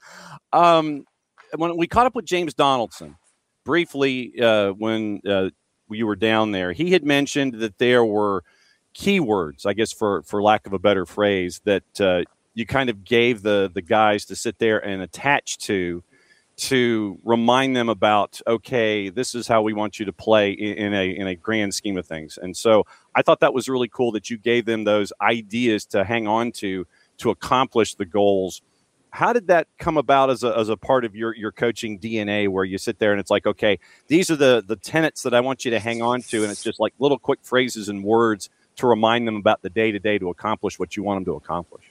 S2: Um, when we caught up with James Donaldson briefly uh, when uh, you were down there, he had mentioned that there were keywords, I guess, for, for lack of a better phrase, that uh, you kind of gave the, the guys to sit there and attach to, to remind them about, okay, this is how we want you to play in, in a in a grand scheme of things. And so I thought that was really cool that you gave them those ideas to hang on to to accomplish the goals. How did that come about as a as a part of your your coaching D N A, where you sit there and it's like, okay, these are the the tenets that I want you to hang on to, and it's just like little quick phrases and words to remind them about the day to day to accomplish what you want them to accomplish?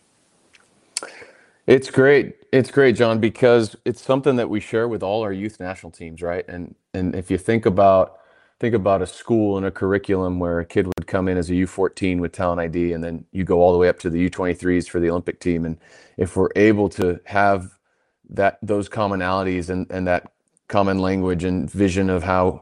S8: It's great. It's great, John, because it's something that we share with all our youth national teams, right? And and if you think about think about a school and a curriculum where a kid would come in as a U fourteen with talent I D, and then you go all the way up to the U twenty-threes for the Olympic team. And if we're able to have that those commonalities and, and that common language and vision of how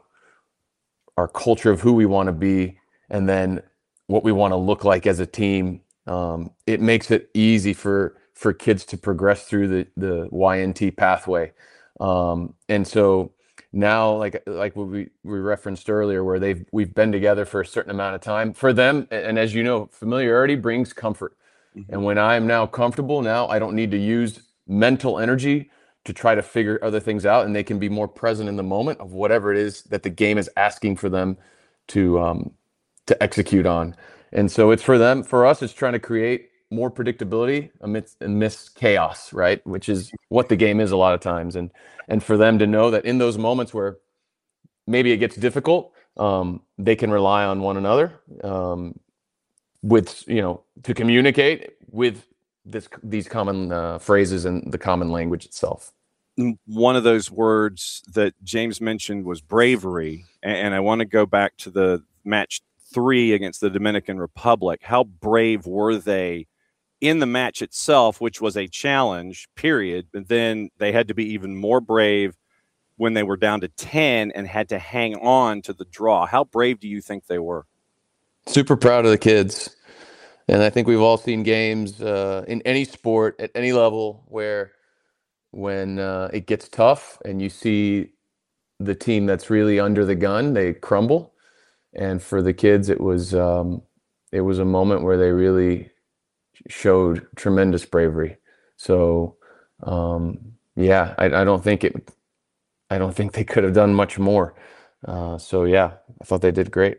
S8: our culture of who we want to be, and then what we want to look like as a team, um, it makes it easy for for kids to progress through the, the Y N T pathway. Um, and so now, like, like what we, we referenced earlier, where they've, we've been together for a certain amount of time for them. And as you know, familiarity brings comfort. Mm-hmm. And when I'm now comfortable, now I don't need to use mental energy to try to figure other things out, and they can be more present in the moment of whatever it is that the game is asking for them to, um, to execute on. And so it's for them, for us, it's trying to create more predictability amidst, amidst chaos, right? Which is what the game is a lot of times. And, and for them to know that in those moments where maybe it gets difficult, um, they can rely on one another, um, with, you know, to communicate with this, these common uh, phrases and the common language itself.
S2: One of those words that James mentioned was bravery. And I want to go back to the match three against the Dominican Republic. How brave were they in the match itself, which was a challenge, period. But then they had to be even more brave when they were down to ten and had to hang on to the draw. How brave do you think they were?
S8: Super proud of the kids. And I think we've all seen games uh, in any sport at any level where when uh, it gets tough and you see the team that's really under the gun, they crumble. And for the kids, it was um, it was a moment where they really showed tremendous bravery. So, um, yeah, I, I don't think it. I don't think they could have done much more. Uh, so, yeah, I thought they did great.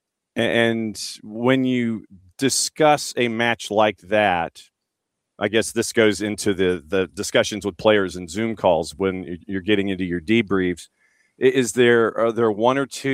S2: And when you discuss a match like that, I guess this goes into the the discussions with players and Zoom calls when you're getting into your debriefs. Is there are there one or two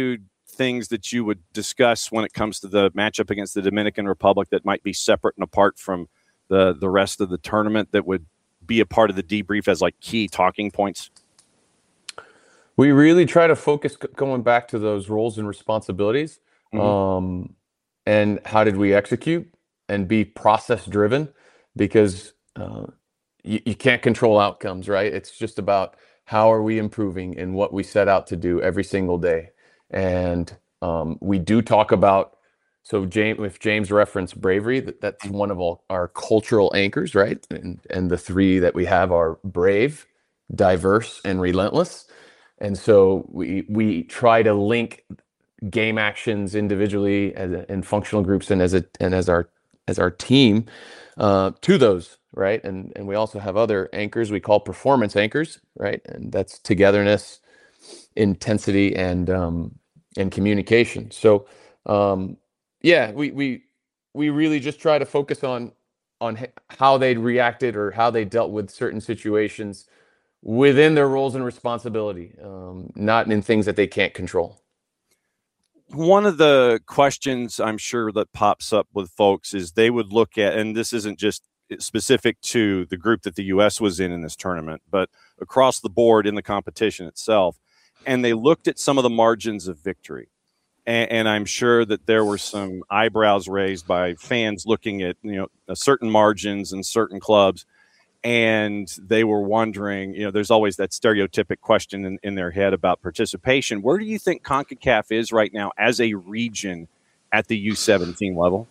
S4: things that you would discuss when it comes to the matchup against the Dominican Republic that might be separate and apart from the the rest of the tournament that would be a part of the debrief as like key talking points?
S8: We really try to focus c- going back to those roles and responsibilities.
S4: Mhm.
S8: Um, and how did we execute, and be process driven, because uh, you, you can't control outcomes, right? It's just about how are we improving in what we set out to do every single day. And um, we do talk about, so James, if James referenced bravery, that, that's one of all our cultural anchors, right? And, and the three that we have are brave, diverse, and relentless. And so we we try to link game actions individually as a, in functional groups and as a and as our as our team uh, to those, right? And and we also have other anchors we call performance anchors, right? And that's togetherness, intensity, and um, and communication. So um, yeah, we we we really just try to focus on on h- how they reacted or how they dealt with certain situations within their roles and responsibility, um, not in things that they can't control.
S4: One of the questions I'm sure that pops up with folks is they would look at, and this isn't just specific to the group that the U S was in in this tournament, but across the board in the competition itself. And they looked at some of the margins of victory. And, and I'm sure that there were some eyebrows raised by fans looking at, you know, certain margins and certain clubs. And they were wondering, you know, there's always that stereotypic question in, in their head about participation. Where do you think CONCACAF is right now as a region at the U seventeen level?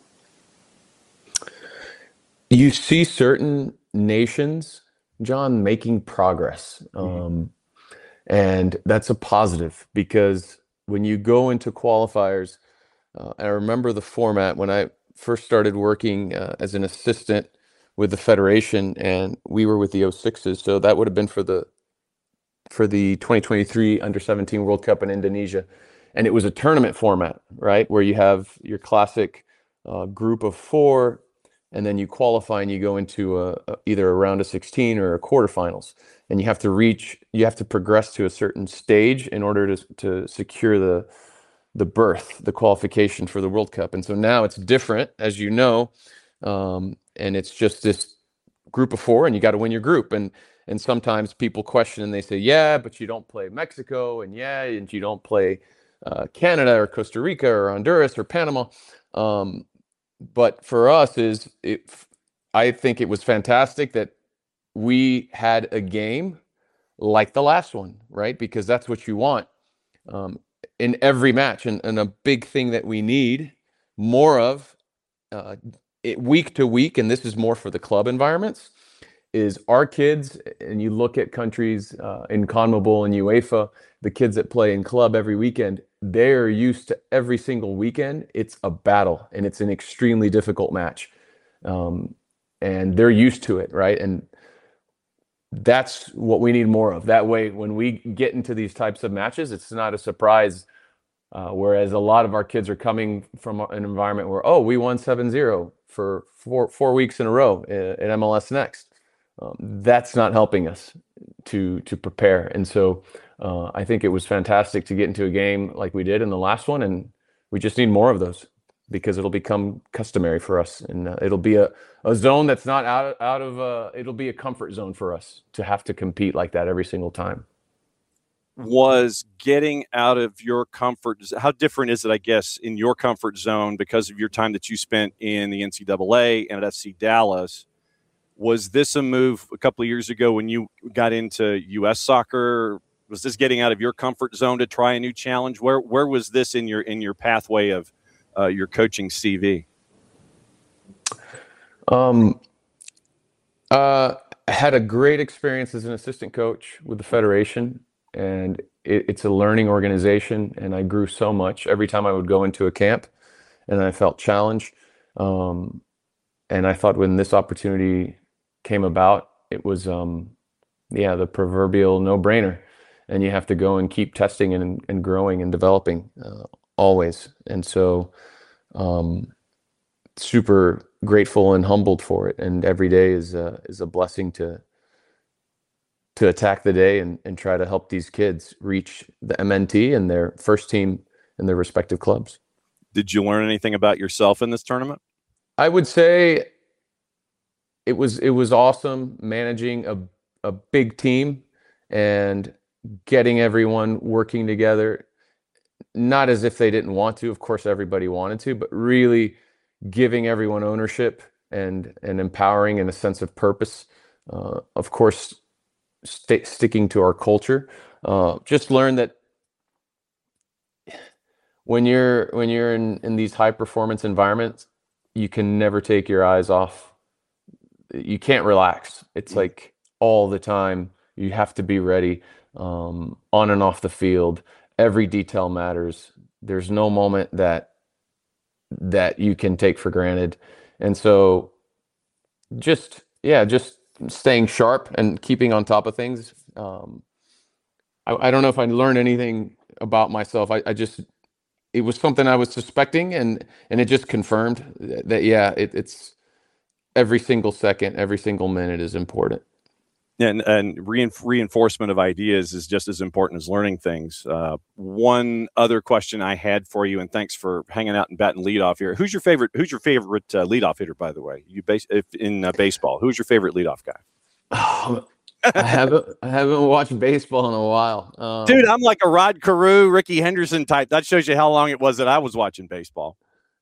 S8: You see certain nations, John, making progress.
S4: Mhm.
S8: Um, and that's a positive, because when you go into qualifiers, uh, I remember the format when I first started working uh, as an assistant with the federation, and we were with the oh sixes. So that would have been for the for the twenty twenty-three under seventeen World Cup in Indonesia. And it was a tournament format, right? Where you have your classic uh, group of four, and then you qualify and you go into a, a, either a round of sixteen or a quarterfinals. And you have to reach, you have to progress to a certain stage in order to, to secure the, the berth, the qualification for the World Cup. And so now it's different, as you know, um, and it's just this group of four, and you got to win your group. And and sometimes people question and they say, yeah, but you don't play Mexico, and yeah, and you don't play uh, Canada or Costa Rica or Honduras or Panama. Um, but for us, is it? I think it was fantastic that we had a game like the last one, right? Because that's what you want um, in every match, and, and a big thing that we need more of uh, it, week to week, and this is more for the club environments, is our kids, and you look at countries uh, in CONMEBOL and UEFA, the kids that play in club every weekend, they're used to every single weekend. It's a battle, and it's an extremely difficult match. Um, and they're used to it, right? And that's what we need more of. That way, when we get into these types of matches, it's not a surprise. Uh, whereas a lot of our kids are coming from an environment where, oh, we won seven zero for four, four weeks in a row at M L S Next. Um, that's not helping us to to prepare. And so uh, I think it was fantastic to get into a game like we did in the last one, and we just need more of those, because it'll become customary for us, and uh, it'll be a, a zone that's not out of, out of uh, it'll be a comfort zone for us to have to compete like that every single time.
S4: Was getting out of your comfort, how different is it, I guess, in your comfort zone because of your time that you spent in the N C double A and at F C Dallas? Was this a move a couple of years ago when you got into U S soccer? Was this getting out of your comfort zone to try a new challenge? Where where was this in your in your pathway of uh, your coaching C V?
S8: Um, uh, I had a great experience as an assistant coach with the federation, and it, it's a learning organization, and I grew so much every time I would go into a camp, and I felt challenged. Um, and I thought when this opportunity came about, it was, um, yeah, the proverbial no-brainer. And you have to go and keep testing and, and growing and developing uh, always. And so um, super grateful and humbled for it. And every day is a, is a blessing to to attack the day and, and try to help these kids reach the M N T and their first team in their respective clubs.
S4: Did you learn anything about yourself in this tournament?
S8: I would say it was it was awesome managing a a big team and getting everyone working together, not as if they didn't want to. Of course, everybody wanted to, but really giving everyone ownership and and empowering and a sense of purpose. Uh, of course, st- sticking to our culture. Uh, just learn that when you're when you're in, in these high performance environments, you can never take your eyes off. You can't relax. It's like all the time. You have to be ready, um, on and off the field. Every detail matters. There's no moment that that you can take for granted. And so just, yeah, just staying sharp and keeping on top of things. Um, I, I don't know if I learned anything about myself. I, I just, it was something I was suspecting, and, and it just confirmed that, that yeah, it, it's every single second, every single minute is important.
S4: And, and reinf- reinforcement of ideas is just as important as learning things. Uh, one other question I had for you, and thanks for hanging out and batting leadoff here. Who's your favorite? Who's your favorite uh, leadoff hitter, by the way? You base if in uh, baseball. Who's your favorite leadoff guy?
S8: Oh, I haven't I haven't watched baseball in a while, um,
S4: dude. I'm like a Rod Carew, Ricky Henderson type. That shows you how long it was that I was watching baseball.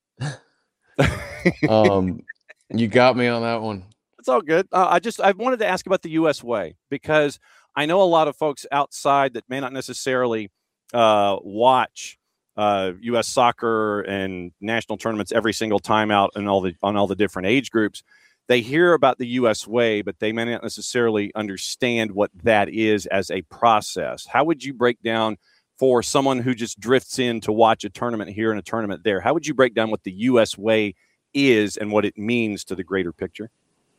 S8: um, you got me on that one.
S4: It's all good. Uh, I just I wanted to ask about the U S way, because I know a lot of folks outside that may not necessarily uh, watch uh, U S soccer and national tournaments every single time out and all the on all the different age groups. They hear about the U S way, but they may not necessarily understand what that is as a process. How would you break down for someone who just drifts in to watch a tournament here and a tournament there? How would you break down what the U S way is and what it means to the greater picture?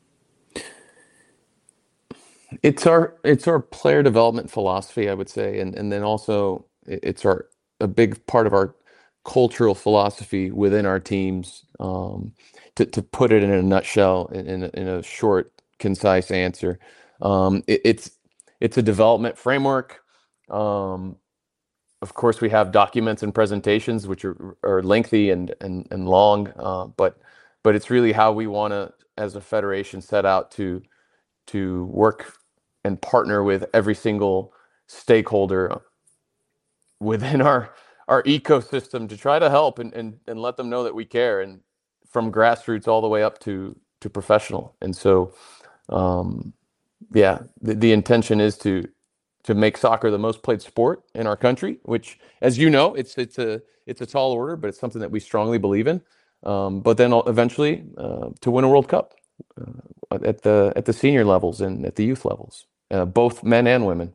S8: It's our it's our player development philosophy, I would say, and and then also it's our a big part of our cultural philosophy within our teams. Um, to to put it in a nutshell, in in a, in a short, concise answer, um, it, it's it's a development framework. Um, of course, we have documents and presentations which are are lengthy and and and long, uh, but but it's really how we want to, as a federation, set out to to work and partner with every single stakeholder within our our ecosystem to try to help and, and, and let them know that we care, and from grassroots all the way up to to professional. And so, um, yeah, the, the intention is to to make soccer the most played sport in our country, which, as you know, it's it's a it's a tall order, but it's something that we strongly believe in. Um, but then eventually uh, to win a World Cup uh, at the at the senior levels and at the youth levels, uh, both men and women.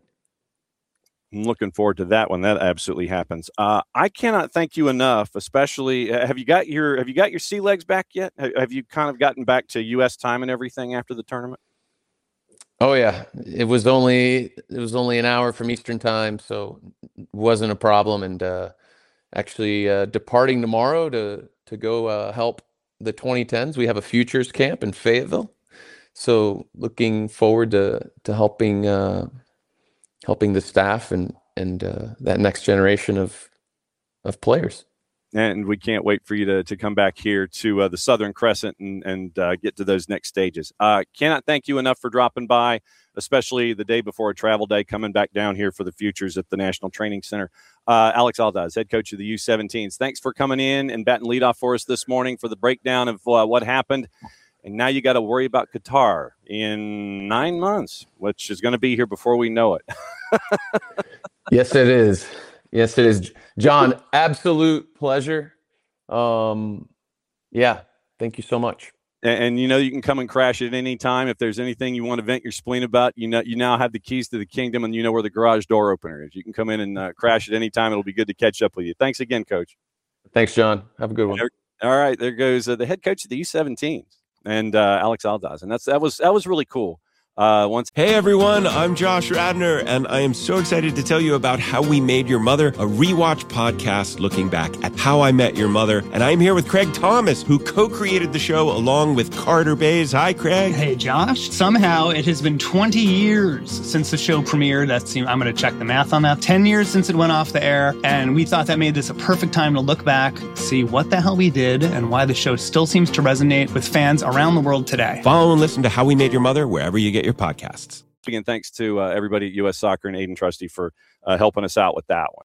S4: I'm looking forward to that when that absolutely happens. Uh, I cannot thank you enough. Especially, uh, have you got your have you got your sea legs back yet? Have, have you kind of gotten back to U S time and everything after the tournament?
S8: Oh yeah, it was only it was only an hour from Eastern time, so it wasn't a problem. And uh, actually, uh, departing tomorrow to to go uh, help the twenty tens. We have a futures camp in Fayetteville, so looking forward to to helping. Uh, helping the staff and and uh, that next generation of of players.
S4: And we can't wait for you to, to come back here to uh, the Southern Crescent and, and uh, get to those next stages. Uh, cannot thank you enough for dropping by, especially the day before a travel day, coming back down here for the futures at the National Training Center. Uh, Alex Aldaz, head coach of the U seventeens. Thanks for coming in and batting leadoff for us this morning for the breakdown of uh, what happened. And now you got to worry about Qatar in nine months, which is going to be here before we know it.
S8: Yes, it is. Yes, it is. John, absolute pleasure. Um, yeah, thank you so much.
S4: And, and, you know, you can come and crash at any time. If there's anything you want to vent your spleen about, you know, you now have the keys to the kingdom, and you know where the garage door opener is. You can come in and uh, crash at any time. It'll be good to catch up with you. Thanks again, Coach.
S8: Thanks, John. Have a good one.
S4: All right, there goes uh, the head coach of the U seventeens. And uh, Alex Aldaz, and that's that was that was really cool.
S2: Uh, once.
S9: Hey everyone, I'm Josh Radner, and I am so excited to tell you about How We Made Your Mother, a rewatch podcast looking back at How I Met Your Mother. And I'm here with Craig Thomas, who co-created the show along with Carter Bays. Hi, Craig.
S10: Hey, Josh. Somehow it has been twenty years since the show premiered. That's, I'm going to check the math on that. ten years since it went off the air, and we thought that made this a perfect time to look back, see what the hell we did, and why the show still seems to resonate with fans around the world today.
S9: Follow and listen to How We Made Your Mother wherever you get your podcasts.
S2: Again, thanks to uh, everybody at U S Soccer and Aiden Trusty for uh, helping us out with that one.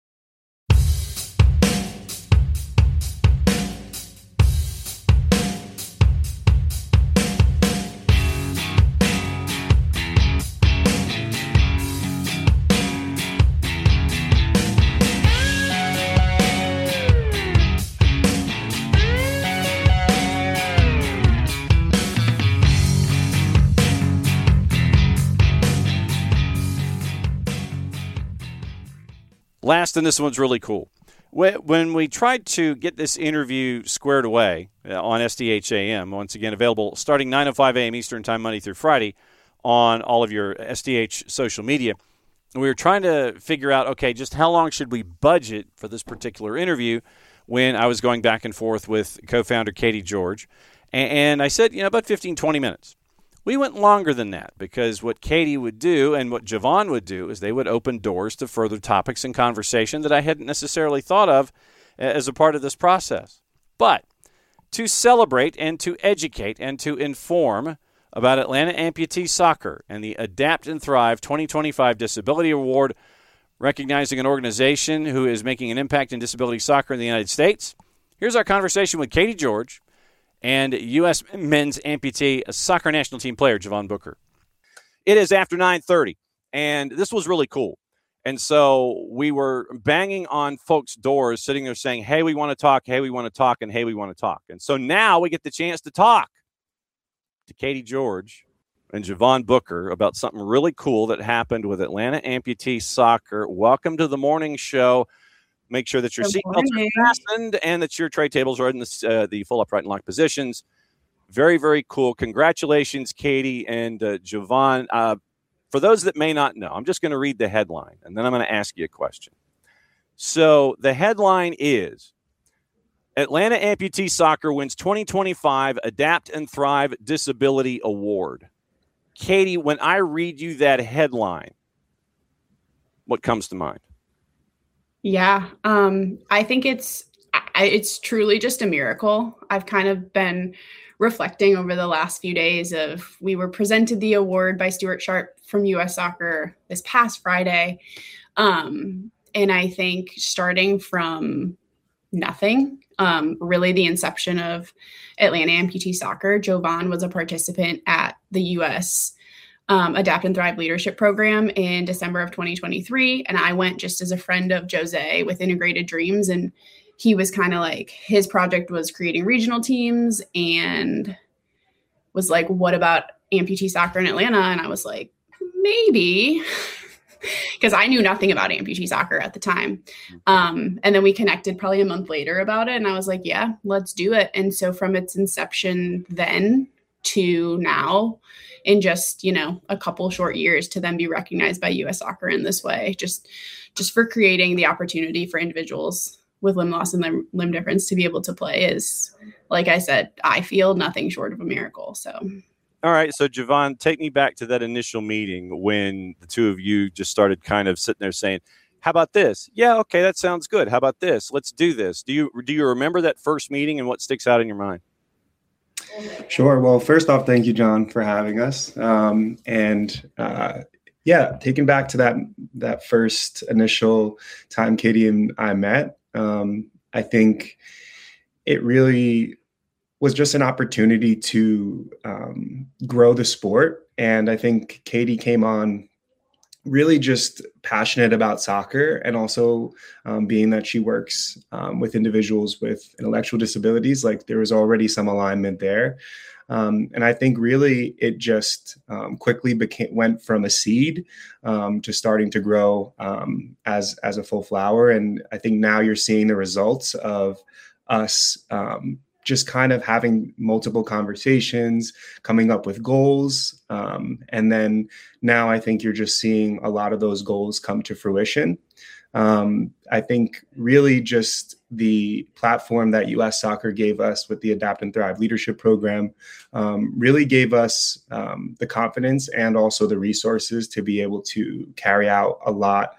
S2: Last, and this one's really cool. When we tried to get this interview squared away on S D H A M, once again available starting nine oh five a.m. Eastern Time, Monday through Friday, on all of your S D H social media, we were trying to figure out, okay, just how long should we budget for this particular interview when I was going back and forth with co-founder Katie George. And I said, you know, about fifteen, twenty minutes. We went longer than that because what Katie would do and what Javon would do is they would open doors to further topics and conversation that I hadn't necessarily thought of as a part of this process. But to celebrate and to educate and to inform about Atlanta Amputee Soccer and the Adapt and Thrive twenty twenty-five Disability Award, recognizing an organization who is making an impact in disability soccer in the United States, here's our conversation with Katie George and U S men's amputee soccer national team player Javon Booker. It is after nine thirty, and this was really cool. And so we were banging on folks' doors, sitting there saying, hey, we want to talk, hey, we want to talk, and hey, we want to talk. And so now we get the chance to talk to Katie George and Javon Booker about something really cool that happened with Atlanta Amputee Soccer. Welcome to the morning show. Make sure that your seatbelts are fastened and that your tray tables are in the, uh, the full upright and locked positions. Very, very cool. Congratulations, Katie and uh, Javon. Uh, for those that may not know, I'm just going to read the headline, and then I'm going to ask you a question. So the headline is, Atlanta Amputee Soccer wins twenty twenty-five Adapt and Thrive Disability Award. Katie, when I read you that headline, what comes to mind?
S11: Yeah, um, I think it's I, it's truly just a miracle. I've kind of been reflecting over the last few days of we were presented the award by Stuart Sharp from U S Soccer this past Friday. Um, and I think starting from nothing, um, really the inception of Atlanta Amputee Soccer, Javon was a participant at the U S Um, Adapt and Thrive Leadership Program in December of twenty twenty-three. And I went just as a friend of Jose with Integrated Dreams. And he was kind of like, his project was creating regional teams and was like, what about amputee soccer in Atlanta? And I was like, maybe, because I knew nothing about amputee soccer at the time. Um, and then we connected probably a month later about it. And I was like, yeah, let's do it. And so from its inception then to now, in just, you know, a couple short years, to then be recognized by U S Soccer in this way, just just for creating the opportunity for individuals with limb loss and limb, limb difference to be able to play is, like I said, I feel nothing short of a miracle. So,
S2: all right. So, Javon, take me back to that initial meeting when the two of you just started kind of sitting there saying, how about this? Yeah, okay, that sounds good. How about this? Let's do this. Do you do you remember that first meeting and what sticks out in your mind?
S12: Sure. Well, first off, thank you, John, for having us. Um, and uh, yeah, taking back to that that first initial time Katie and I met, um, I think it really was just an opportunity to um, grow the sport. And I think Katie came on really just passionate about soccer, and also um, being that she works um, with individuals with intellectual disabilities, like there was already some alignment there. Um, and I think really it just um, quickly became went from a seed um, to starting to grow um, as as a full flower. And I think now you're seeing the results of us um, just kind of having multiple conversations, coming up with goals. Um, and then now I think you're just seeing a lot of those goals come to fruition. Um, I think really just the platform that U S Soccer gave us with the Adapt and Thrive Leadership Program um, really gave us um, the confidence and also the resources to be able to carry out a lot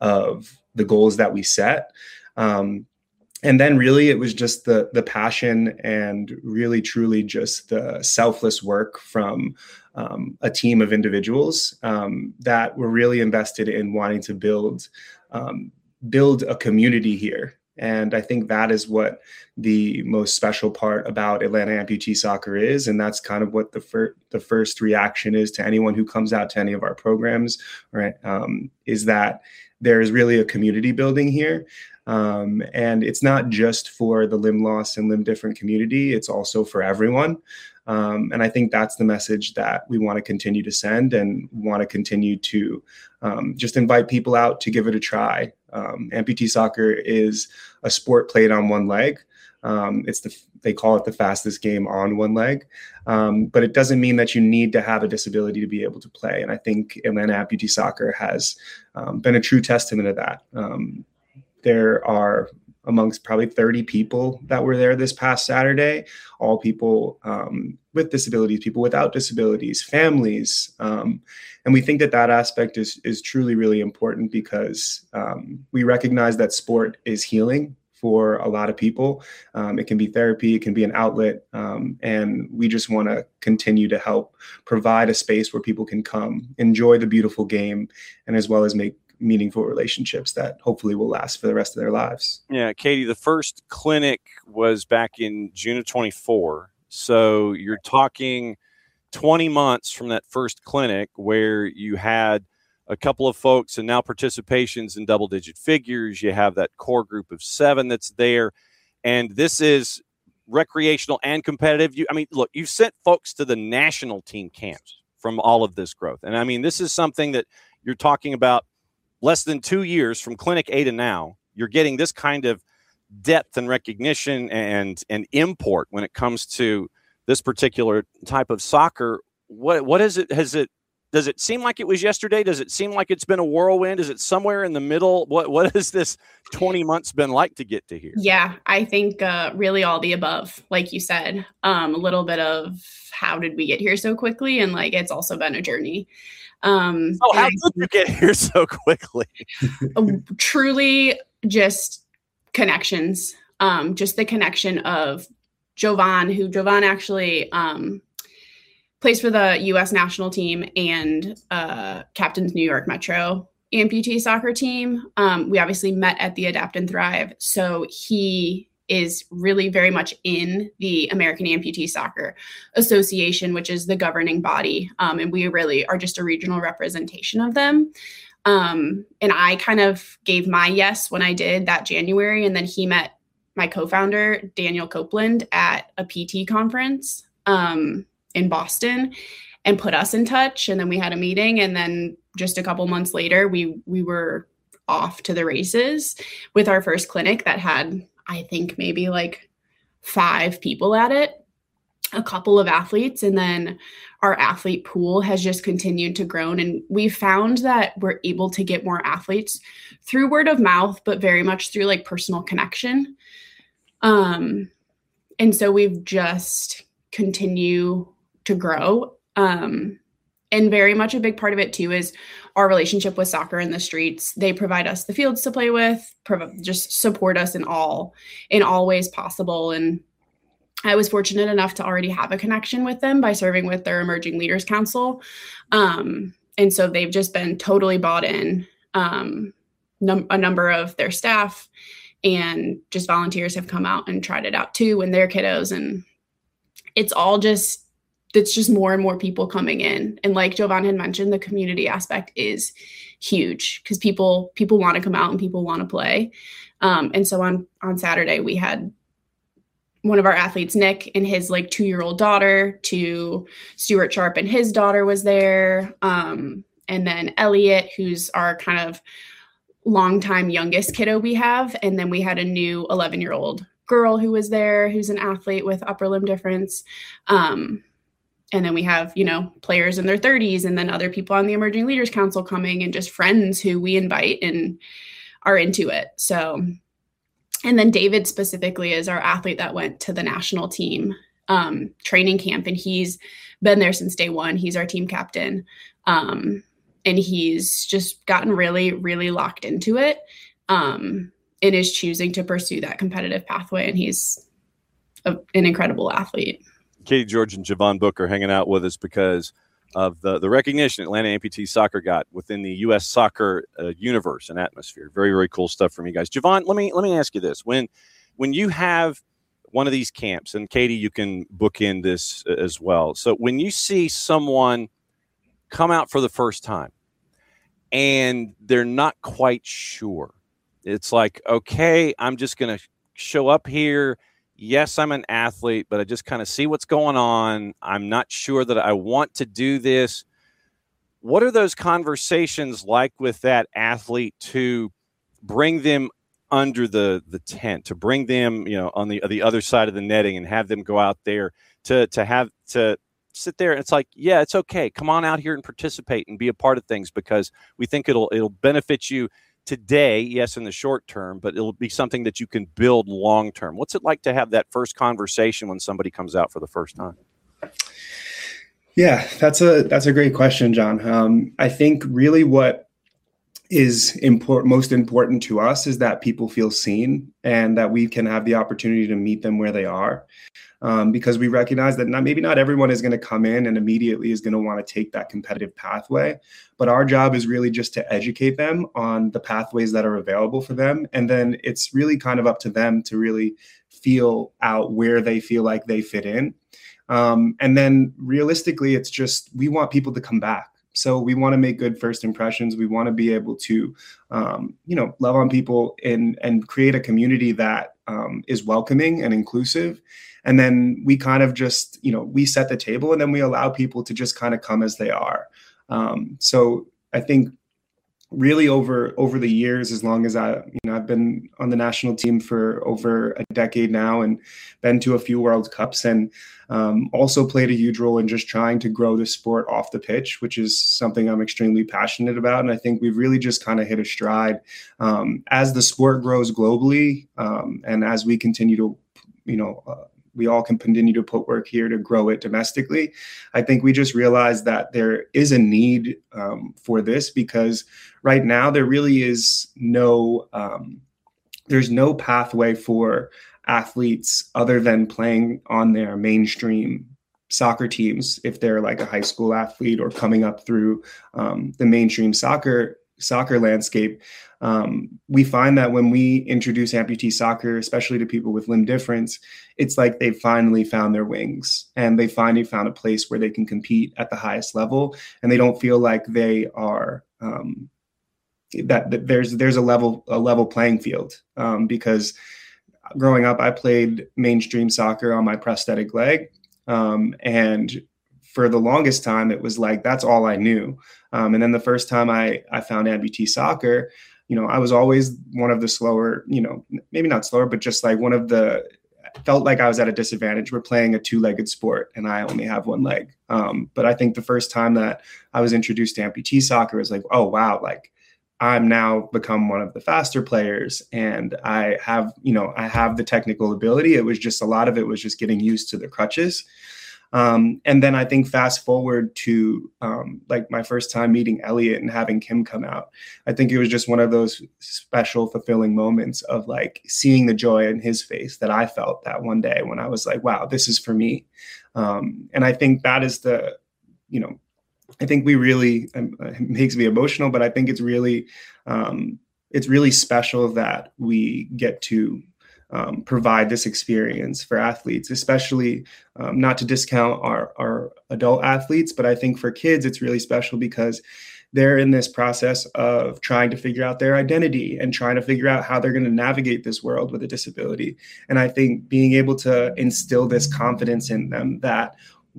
S12: of the goals that we set. Um, And then really it was just the the passion and really truly just the selfless work from um, a team of individuals um, that were really invested in wanting to build um, build a community here. And I think that is what the most special part about Atlanta Amputee Soccer is. And that's kind of what the, fir- the first reaction is to anyone who comes out to any of our programs, right? Um, is that there's really a community building here. Um, and it's not just for the limb loss and limb different community, it's also for everyone. Um, and I think that's the message that we want to continue to send and want to continue to um, just invite people out to give it a try. Um, amputee soccer is a sport played on one leg. Um, it's the, they call it the fastest game on one leg. Um, but it doesn't mean that you need to have a disability to be able to play. And I think Atlanta Amputee Soccer has um, been a true testament of that. Um, There are amongst probably thirty people that were there this past Saturday, all people um, with disabilities, people without disabilities, families. Um, and we think that that aspect is, is truly really important because um, we recognize that sport is healing for a lot of people. Um, it can be therapy, it can be an outlet. Um, and we just want to continue to help provide a space where people can come, enjoy the beautiful game, and as well as make meaningful relationships that hopefully will last for the rest of their lives.
S4: Yeah, Katie, the first clinic was back in June of twenty-four. So you're talking twenty months from that first clinic where you had a couple of folks and now participations in double digit figures. You have that core group of seven that's there. And this is recreational and competitive. You, I mean, look, you've sent folks to the national team camps from all of this growth. And I mean, this is something that you're talking about less than two years from Clinic A to now. You're getting this kind of depth and recognition and, and import when it comes to this particular type of soccer. What, what is it? Has it, does it seem like it was yesterday? Does it seem like it's been a whirlwind? Is it somewhere in the middle? What, what has this twenty months been like to get to here?
S11: Yeah, I think uh, really all the above, like you said, um, a little bit of how did we get here so quickly? And like, it's also been a journey. Um,
S4: oh, how did you get here so quickly?
S11: Truly just connections, um, just the connection of Jovan, who Jovan actually um, plays for the U S national team and uh, captains New York Metro amputee soccer team. Um, we obviously met at the Adapt and Thrive. So he is really very much in the American Amputee Soccer Association, which is the governing body. Um, and we really are just a regional representation of them. Um, and I kind of gave my yes when I did that January. And then he met my co-founder, Daniel Copeland, at a P T conference um, in Boston and put us in touch. And then we had a meeting. And then just a couple months later, we we were off to the races with our first clinic that had, I think, maybe like five people at it, a couple of athletes. And then our athlete pool has just continued to grow. And we found that we're able to get more athletes through word of mouth, but very much through like personal connection. Um, and so we've just continue to grow. Um, And very much a big part of it, too, is our relationship with Soccer in the Streets. They provide us the fields to play with, prov- just support us in all in all ways possible. And I was fortunate enough to already have a connection with them by serving with their Emerging Leaders Council. Um, and so they've just been totally bought in. Um, num- a number of their staff and just volunteers have come out and tried it out, too, and their kiddos. And it's all just... it's just more and more people coming in. And like Jovan had mentioned, the community aspect is huge because people people want to come out and people want to play. Um, and so on, on Saturday, we had one of our athletes, Nick, and his like two-year-old daughter, to Stuart Sharp and his daughter was there. Um, and then Elliot, who's our kind of longtime youngest kiddo we have. And then we had a new eleven-year-old girl who was there who's an athlete with upper limb difference. Um, and then we have, you know, players in their thirties, and then other people on the Emerging Leaders Council coming, and just friends who we invite and are into it. So, and then David specifically is our athlete that went to the national team um, training camp, and he's been there since day one. He's our team captain. Um, and he's just gotten really, really locked into it. Um, and is choosing to pursue that competitive pathway. And he's a, an incredible athlete.
S4: Katie George and Javon Booker hanging out with us because of the, the recognition Atlanta Amputee Soccer got within the U S soccer uh, universe and atmosphere. Very, very cool stuff from you guys. Javon, let me let me ask you this. When when you have one of these camps, and Katie, you can book in this as well. So when you see someone come out for the first time and they're not quite sure, it's like, okay, I'm just going to show up here. Yes, I'm an athlete, but I just kind of see what's going on. I'm not sure that I want to do this. What are those conversations like with that athlete to bring them under the, the tent, to bring them, you know, on the the other side of the netting and have them go out there to to have to sit there? And it's like, yeah, it's okay. Come on out here and participate and be a part of things, because we think it'll it'll benefit you today, yes, in the short term, but it'll be something that you can build long term. What's it like to have that first conversation when somebody comes out for the first time?
S12: Yeah, that's a that's a great question, John. Um, I think really what is important, most important to us, is that people feel seen and that we can have the opportunity to meet them where they are. Um, because we recognize that not, maybe not everyone is going to come in and immediately is going to want to take that competitive pathway, but our job is really just to educate them on the pathways that are available for them. And then it's really kind of up to them to really feel out where they feel like they fit in. Um, and then realistically, it's just, we want people to come back. So we want to make good first impressions. We want to be able to, um, you know, love on people and, and create a community that um, is welcoming and inclusive. And then we kind of just, you know, we set the table, and then we allow people to just kind of come as they are. Um, so I think really over over the years, as long as I, you know, I've been on the national team for over a decade now and been to a few World Cups, and um, also played a huge role in just trying to grow the sport off the pitch, which is something I'm extremely passionate about. And I think we've really just kind of hit a stride um, as the sport grows globally, um, and as we continue to, you know, uh, we all can continue to put work here to grow it domestically. I think we just realized that there is a need um, for this, because right now there really is no, um, there's no pathway for athletes other than playing on their mainstream soccer teams. If they're like a high school athlete or coming up through um, the mainstream soccer soccer landscape, um, we find that when we introduce amputee soccer, especially to people with limb difference, it's like they've finally found their wings, and they finally found a place where they can compete at the highest level, and they don't feel like they are um, that, that there's there's a level a level playing field. Um, because growing up, I played mainstream soccer on my prosthetic leg, um, and for the longest time, it was like, that's all I knew. Um, and then the first time I, I found amputee soccer, you know, I was always one of the slower, you know, maybe not slower, but just like one of the, felt like I was at a disadvantage. We're playing a two-legged sport and I only have one leg. Um, but I think the first time that I was introduced to amputee soccer was like, oh, wow, like I'm now become one of the faster players, and I have, you know, I have the technical ability. It was just, a lot of it was just getting used to the crutches. Um, and then I think fast forward to um, like my first time meeting Elliot and having Kim come out. I think it was just one of those special, fulfilling moments of like seeing the joy in his face that I felt that one day when I was like, wow, this is for me. Um, and I think that is the, you know, I think we really, um, it makes me emotional, but I think it's really, um, it's really special that we get to Um, provide this experience for athletes, especially um, not to discount our, our adult athletes, but I think for kids, it's really special because they're in this process of trying to figure out their identity and trying to figure out how they're going to navigate this world with a disability. And I think being able to instill this confidence in them that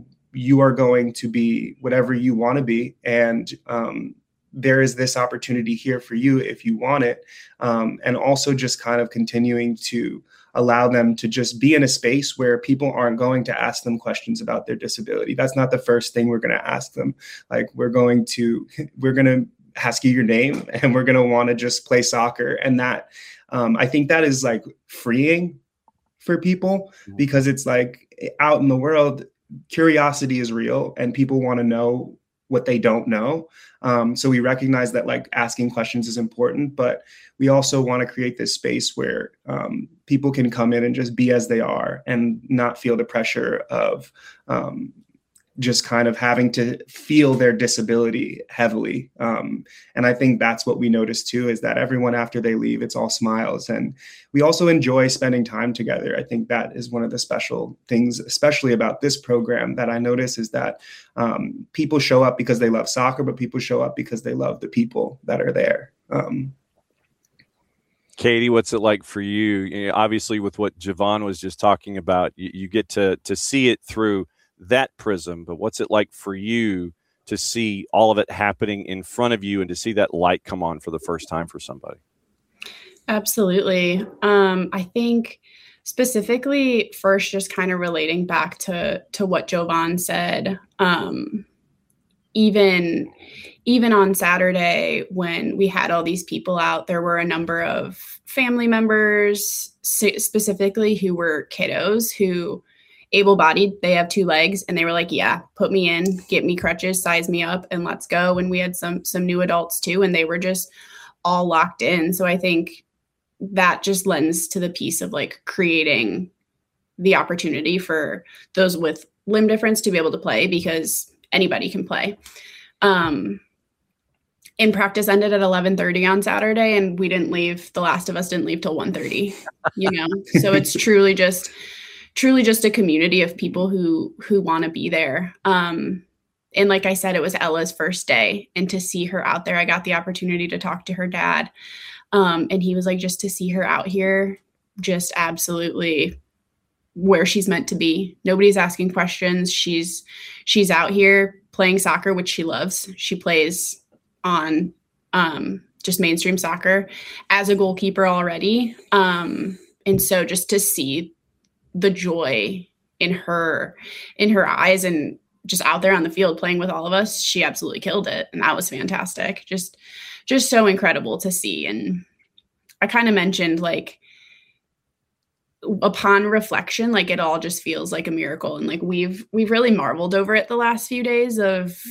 S12: you are going to be whatever you want to be, and um, there is this opportunity here for you if you want it. Um, and also just kind of continuing to allow them to just be in a space where people aren't going to ask them questions about their disability. That's not the first thing we're going to ask them. Like we're going to, we're going to ask you your name, and we're going to want to just play soccer. And that, um, I think that is like freeing for people, because it's like out in the world, curiosity is real and people want to know what they don't know. Um, so we recognize that like asking questions is important, but we also want to create this space where um, people can come in and just be as they are and not feel the pressure of um, just kind of having to feel their disability heavily. Um, and I think that's what we notice too, is that everyone after they leave, it's all smiles. And we also enjoy spending time together. I think that is one of the special things, especially about this program, that I notice is that um, people show up because they love soccer, but people show up because they love the people that are there. Um,
S4: Katie, what's it like for you? You know, obviously, with what Javon was just talking about, you, you get to to see it through that prism, but what's it like for you to see all of it happening in front of you and to see that light come on for the first time for somebody?
S11: Absolutely. Um, I think specifically first, just kind of relating back to, to what Jovan said, um, even, even on Saturday when we had all these people out, there were a number of family members specifically who were kiddos who able-bodied, they have two legs, and they were like, yeah, put me in, get me crutches, size me up, and let's go. And we had some some new adults too, and they were just all locked in. So I think that just lends to the piece of like creating the opportunity for those with limb difference to be able to play, because anybody can play. Um, in practice ended at eleven thirty on Saturday, and we didn't leave, the last of us didn't leave till one thirty, you know? So it's truly just truly just a community of people who, who want to be there. Um, and like I said, it was Ella's first day, and to see her out there, I got the opportunity to talk to her dad. Um, and he was like, just to see her out here, just absolutely where she's meant to be. Nobody's asking questions. She's, she's out here playing soccer, which she loves. She plays on, um, just mainstream soccer as a goalkeeper already. Um, and so just to see the joy in her, in her eyes, and just out there on the field playing with all of us, she absolutely killed it. And that was fantastic. Just, just so incredible to see. And I kind of mentioned, like, upon reflection, like it all just feels like a miracle. And like, we've, we've really marveled over it the last few days, of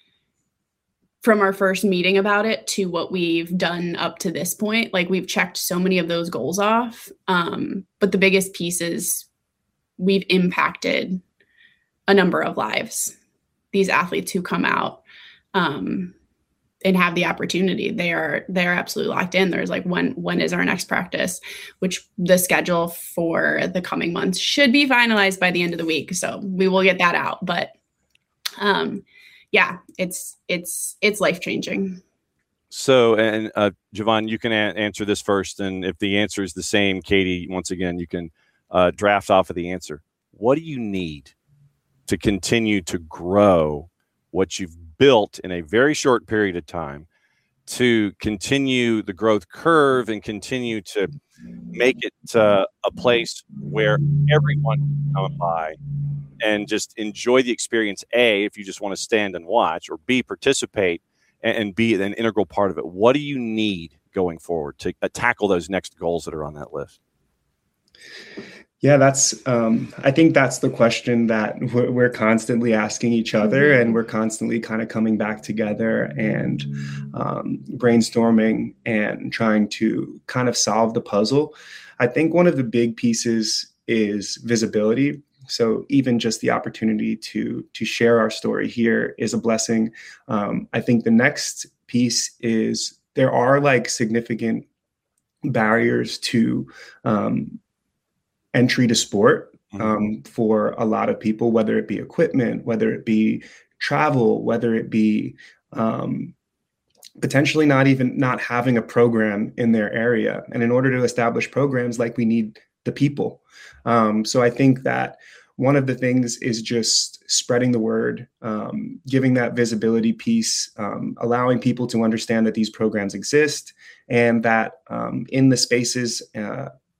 S11: from our first meeting about it to what we've done up to this point. Like, we've checked so many of those goals off. Um, but the biggest piece is we've impacted a number of lives. These athletes who come out um, and have the opportunity, they are, they're absolutely locked in. There's like, when, when is our next practice, which the schedule for the coming months should be finalized by the end of the week. So we will get that out, but um, yeah, it's, it's, it's life-changing.
S4: So, and uh, Javon, you can a- answer this first. And if the answer is the same, Katie, once again, you can uh, draft off of the answer. What do you need to continue to grow what you've built in a very short period of time, to continue the growth curve and continue to make it uh, a place where everyone can come by and just enjoy the experience? A, if you just want to stand and watch, or B, participate and, and be an integral part of it. What do you need going forward to uh, tackle those next goals that are on that list?
S12: Yeah, that's, um, I think that's the question that we're, we're constantly asking each other, and we're constantly kind of coming back together and um, brainstorming and trying to kind of solve the puzzle. I think one of the big pieces is visibility. So even just the opportunity to, to share our story here is a blessing. Um, I think the next piece is there are like significant barriers to um, entry to sport um, for a lot of people, whether it be equipment, whether it be travel, whether it be um, potentially not even not having a program in their area. And in order to establish programs, like, we need the people. Um, so I think that one of the things is just spreading the word, um, giving that visibility piece, um, allowing people to understand that these programs exist, and that um, in the spaces uh,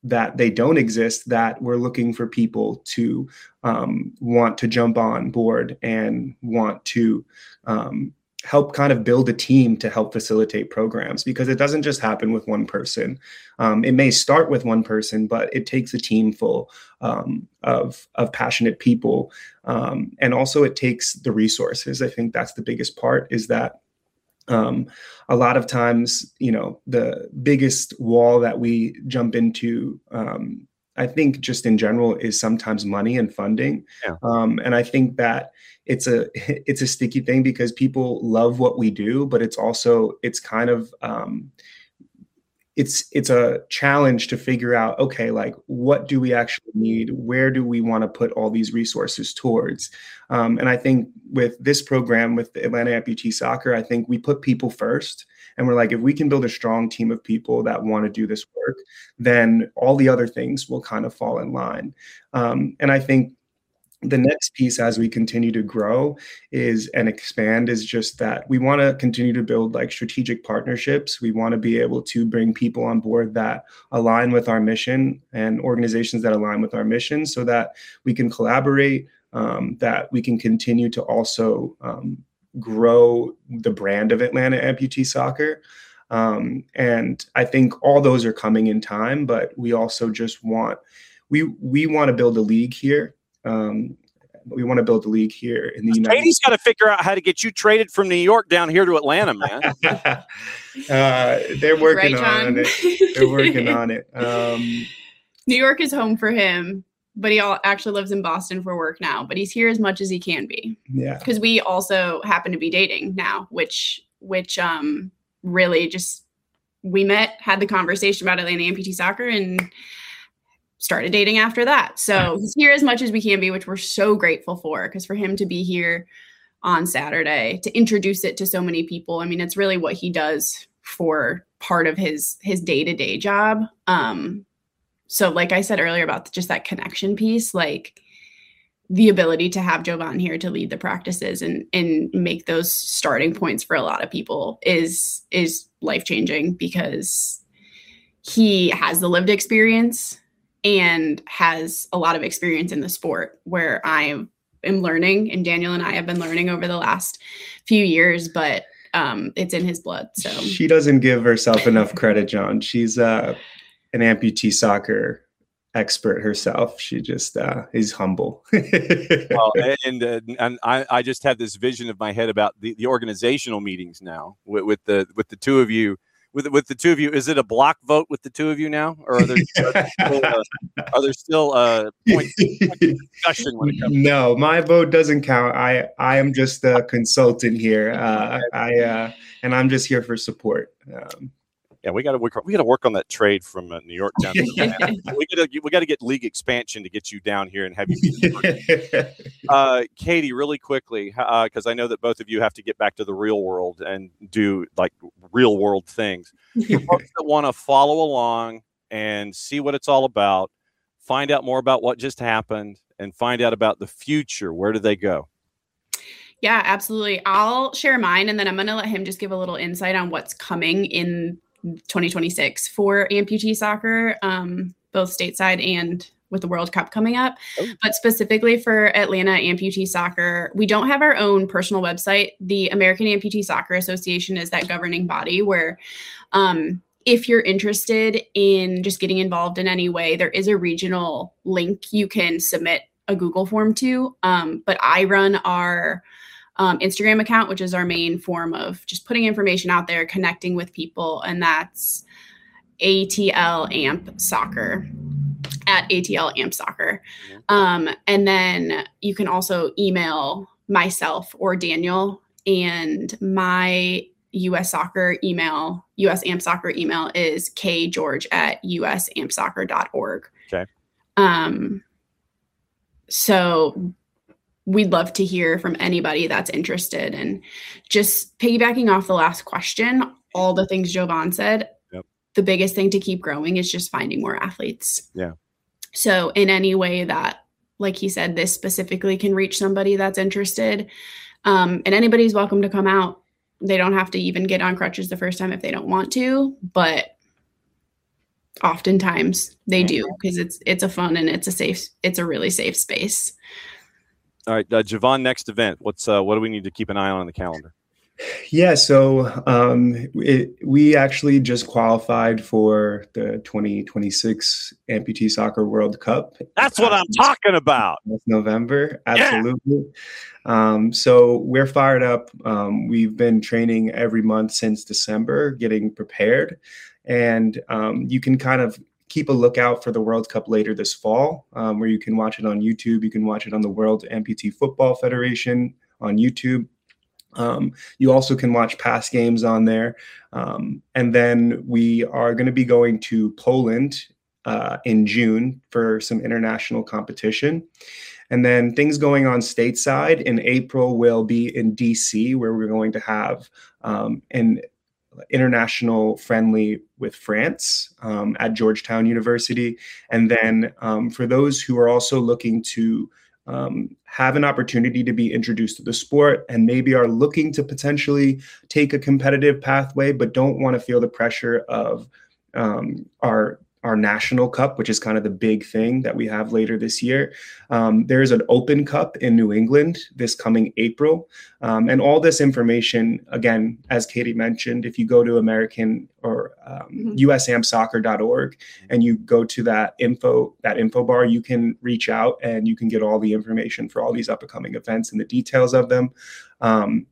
S12: that they don't exist, that we're looking for people to um, want to jump on board and want to um, help kind of build a team to help facilitate programs, because it doesn't just happen with one person. Um, it may start with one person, but it takes a team full um, of, of passionate people. Um, and also it takes the resources. I think that's the biggest part, is that Um, a lot of times, you know, the biggest wall that we jump into, um, I think just in general, is sometimes money and funding.
S4: Yeah.
S12: Um, and I think that it's a, it's a sticky thing, because people love what we do, but it's also, it's kind of, um, it's, it's a challenge to figure out, okay, like, what do we actually need? Where do we want to put all these resources towards? Um, and I think with this program, with the Atlanta Amputee Soccer, I think we put people first. And we're like, if we can build a strong team of people that want to do this work, then all the other things will kind of fall in line. Um, and I think the next piece, as we continue to grow is and expand, is just that we want to continue to build like strategic partnerships. We want to be able to bring people on board that align with our mission, and organizations that align with our mission, so that we can collaborate, um, that we can continue to also um, grow the brand of Atlanta Amputee Soccer. Um, and I think all those are coming in time, but we also just want, we, we want to build a league here. Um, we want to build a league here in the United
S4: Katie's got to figure out how to get you traded from New York down here to Atlanta, man.
S12: uh, they're working
S11: Right,
S12: on
S11: John?
S12: it. They're working on it. Um,
S11: New York is home for him, but he all actually lives in Boston for work now, but he's here as much as he can be.
S12: yeah.
S11: Because we also happen to be dating now, which, which um, really just, we met, had the conversation about Atlanta Amputee Soccer, and started dating after that. So he's here as much as we can be, which we're so grateful for, because for him to be here on Saturday to introduce it to so many people, I mean, it's really what he does for part of his his day-to-day job. Um, so like I said earlier about just that connection piece, like the ability to have Jovan here to lead the practices and and make those starting points for a lot of people is is life-changing, because he has the lived experience and has a lot of experience in the sport, where I am, am learning, and Daniel and I have been learning over the last few years, but um, it's in his blood. So
S12: She doesn't give herself enough credit, John. She's uh, an amputee soccer expert herself. She just uh, is humble.
S4: Well, and uh, and I, I just have this vision of my head about the, the organizational meetings now with, with the with the two of you. With, with the two of you, is it a block vote with the two of you now, or are there, are there still, uh, are there still uh, points of discussion when it comes?
S12: No, my vote doesn't count. I I am just a consultant here. Uh, I uh, and I'm just here for support. Um,
S4: Yeah, we got to we got to work on that trade from uh, New York down to Atlanta. we got to we got to get league expansion to get you down here and have you be. uh, Katie, really quickly, because uh, I know that both of you have to get back to the real world and do like real world things. For folks that want to follow along and see what it's all about, find out more about what just happened, and find out about the future, where do they go?
S11: yeah, absolutely. I'll share mine, and then I'm going to let him just give a little insight on what's coming in twenty twenty-six for amputee soccer, um, both stateside and with the World Cup coming up. Oh. But specifically for Atlanta Amputee Soccer, we don't have our own personal website. The American Amputee Soccer Association is that governing body where um, if you're interested in just getting involved in any way, there is a regional link you can submit a Google form to. Um, but I run our Um, Instagram account, which is our main form of just putting information out there, connecting with people. And that's A T L Amp Soccer, at A T L Amp Soccer. Um, and then you can also email myself or Daniel, and my U S Soccer email, U S Amp Soccer email is kgeorge at u s amp soccer dot org.
S4: Okay.
S11: Um, so we'd love to hear from anybody that's interested. And just piggybacking off the last question, all the things Jovan said,
S4: yep.
S11: The biggest thing to keep growing is just finding more athletes.
S4: Yeah.
S11: So in any way that, like he said, this specifically can reach somebody that's interested, um, and anybody's welcome to come out. They don't have to even get on crutches the first time if they don't want to, but oftentimes they do, because it's it's a fun and it's a safe it's a really safe space.
S4: All right, uh, Javon, next event. What's uh, what do we need to keep an eye on in the calendar?
S12: Yeah, so um, it, we actually just qualified for the twenty twenty-six Amputee Soccer World Cup.
S4: That's what I'm talking about.
S12: This November, absolutely. Yeah. Um, so we're fired up. Um, we've been training every month since December, getting prepared, and um, you can kind of keep a lookout for the World Cup later this fall, um, where you can watch it on YouTube. You can watch it on the World Amputee Football Federation on YouTube. Um, you also can watch past games on there. Um, and then we are going to be going to Poland uh, in June for some international competition. And then things going on stateside in April will be in D C, where we're going to have um, an international friendly with France um, at Georgetown University. And then um, for those who are also looking to um, have an opportunity to be introduced to the sport and maybe are looking to potentially take a competitive pathway, but don't want to feel the pressure of um, our our national cup, which is kind of the big thing that we have later this year. Um, there's an Open Cup in New England this coming April. Um, and all this information, again, as Katie mentioned, if you go to American or um, mm-hmm. U S amp soccer dot org and you go to that info, that info bar, you can reach out and you can get all the information for all these up and coming events and the details of them. Um,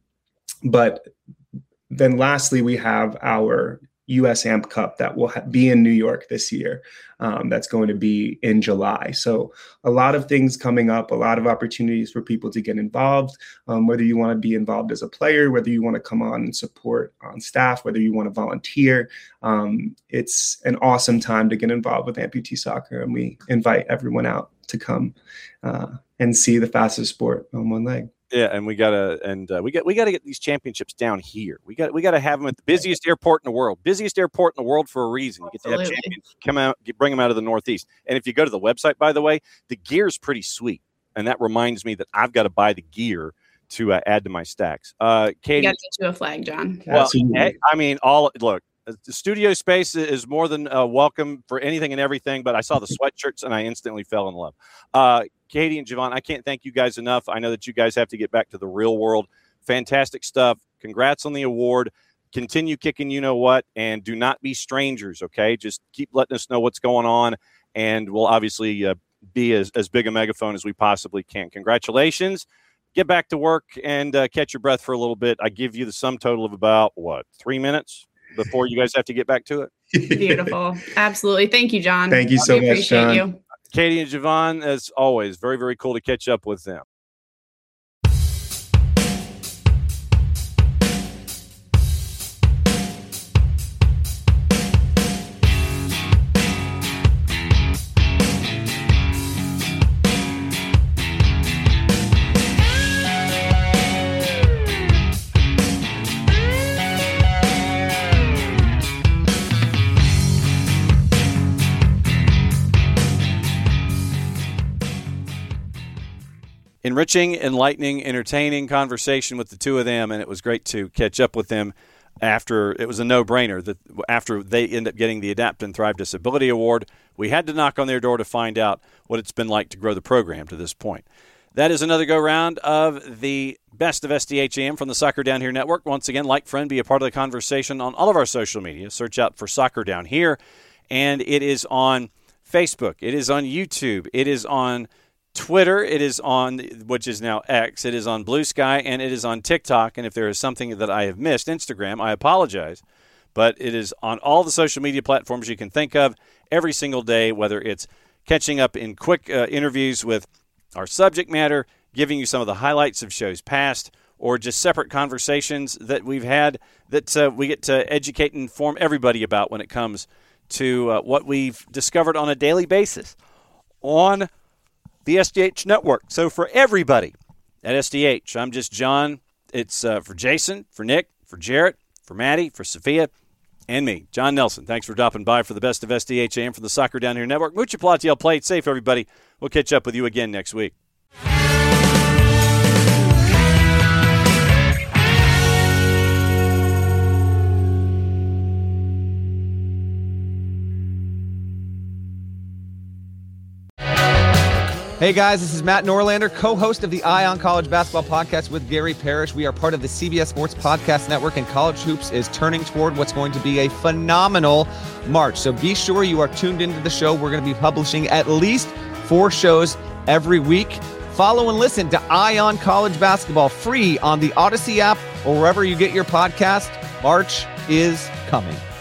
S12: but then lastly, we have our U S Amp Cup that will ha- be in New York this year. Um, that's going to be in July. So a lot of things coming up, a lot of opportunities for people to get involved, um, whether you want to be involved as a player, whether you want to come on and support on staff, whether you want to volunteer. Um, it's an awesome time to get involved with amputee soccer. And we invite everyone out to come uh, and see the fastest sport on one leg.
S4: Yeah, and we gotta and uh, we got we gotta get these championships down here. We got we gotta have them at the busiest airport in the world. Busiest airport in the world for a reason. You get to have champions come out, get, bring them out of the Northeast. And if you go to the website, by the way, the gear's pretty sweet, and that reminds me that I've got to buy the gear to uh, add to my stacks. Uh, Katie,
S11: you got to get you a flag, John.
S4: Well, I, I mean, all look. The studio space is more than uh, welcome for anything and everything, but I saw the sweatshirts and I instantly fell in love. Uh, Katie and Javon, I can't thank you guys enough. I know that you guys have to get back to the real world. Fantastic stuff. Congrats on the award. Continue kicking you know what, and do not be strangers, okay? Just keep letting us know what's going on, and we'll obviously uh, be as, as big a megaphone as we possibly can. Congratulations. Get back to work and uh, catch your breath for a little bit. I give you the sum total of about, what, three minutes? Before you guys have to get back to it.
S11: Beautiful. Absolutely. Thank you, John.
S12: Thank you so
S11: we
S12: much, John.
S11: You.
S4: Katie and Javon, as always, very, very cool to catch up with them. Enriching, enlightening, entertaining conversation with the two of them, and it was great to catch up with them after it was a no-brainer that after they end up getting the Adapt and Thrive Disability Award, we had to knock on their door to find out what it's been like to grow the program to this point. That is another go-round of the Best of S D H A M from the Soccer Down Here Network. Once again, like, friend, be a part of the conversation on all of our social media. Search out for Soccer Down Here, and it is on Facebook. It is on YouTube. It is on Twitter, it is on, which is now X, it is on Blue Sky, and it is on TikTok. And if there is something that I have missed, Instagram, I apologize. But it is on all the social media platforms you can think of every single day, whether it's catching up in quick uh, interviews with our subject matter, giving you some of the highlights of shows past, or just separate conversations that we've had that uh, we get to educate and inform everybody about when it comes to uh, what we've discovered on a daily basis on the S D H Network. So for everybody at S D H, I'm just John. It's uh, for Jason, for Nick, for Jarrett, for Maddie, for Sophia, and me, John Nelson. Thanks for dropping by for the Best of S D H A M from the Soccer Down Here Network. Mucha Platiel, play it safe, everybody. We'll catch up with you again next week.
S13: Hey guys, this is Matt Norlander, co-host of the Eye on College Basketball Podcast with Gary Parrish. We are part of the C B S Sports Podcast Network, and College Hoops is turning toward what's going to be a phenomenal March. So be sure you are tuned into the show. We're going to be publishing at least four shows every week. Follow and listen to Eye on College Basketball free on the Odyssey app or wherever you get your podcast. March is coming.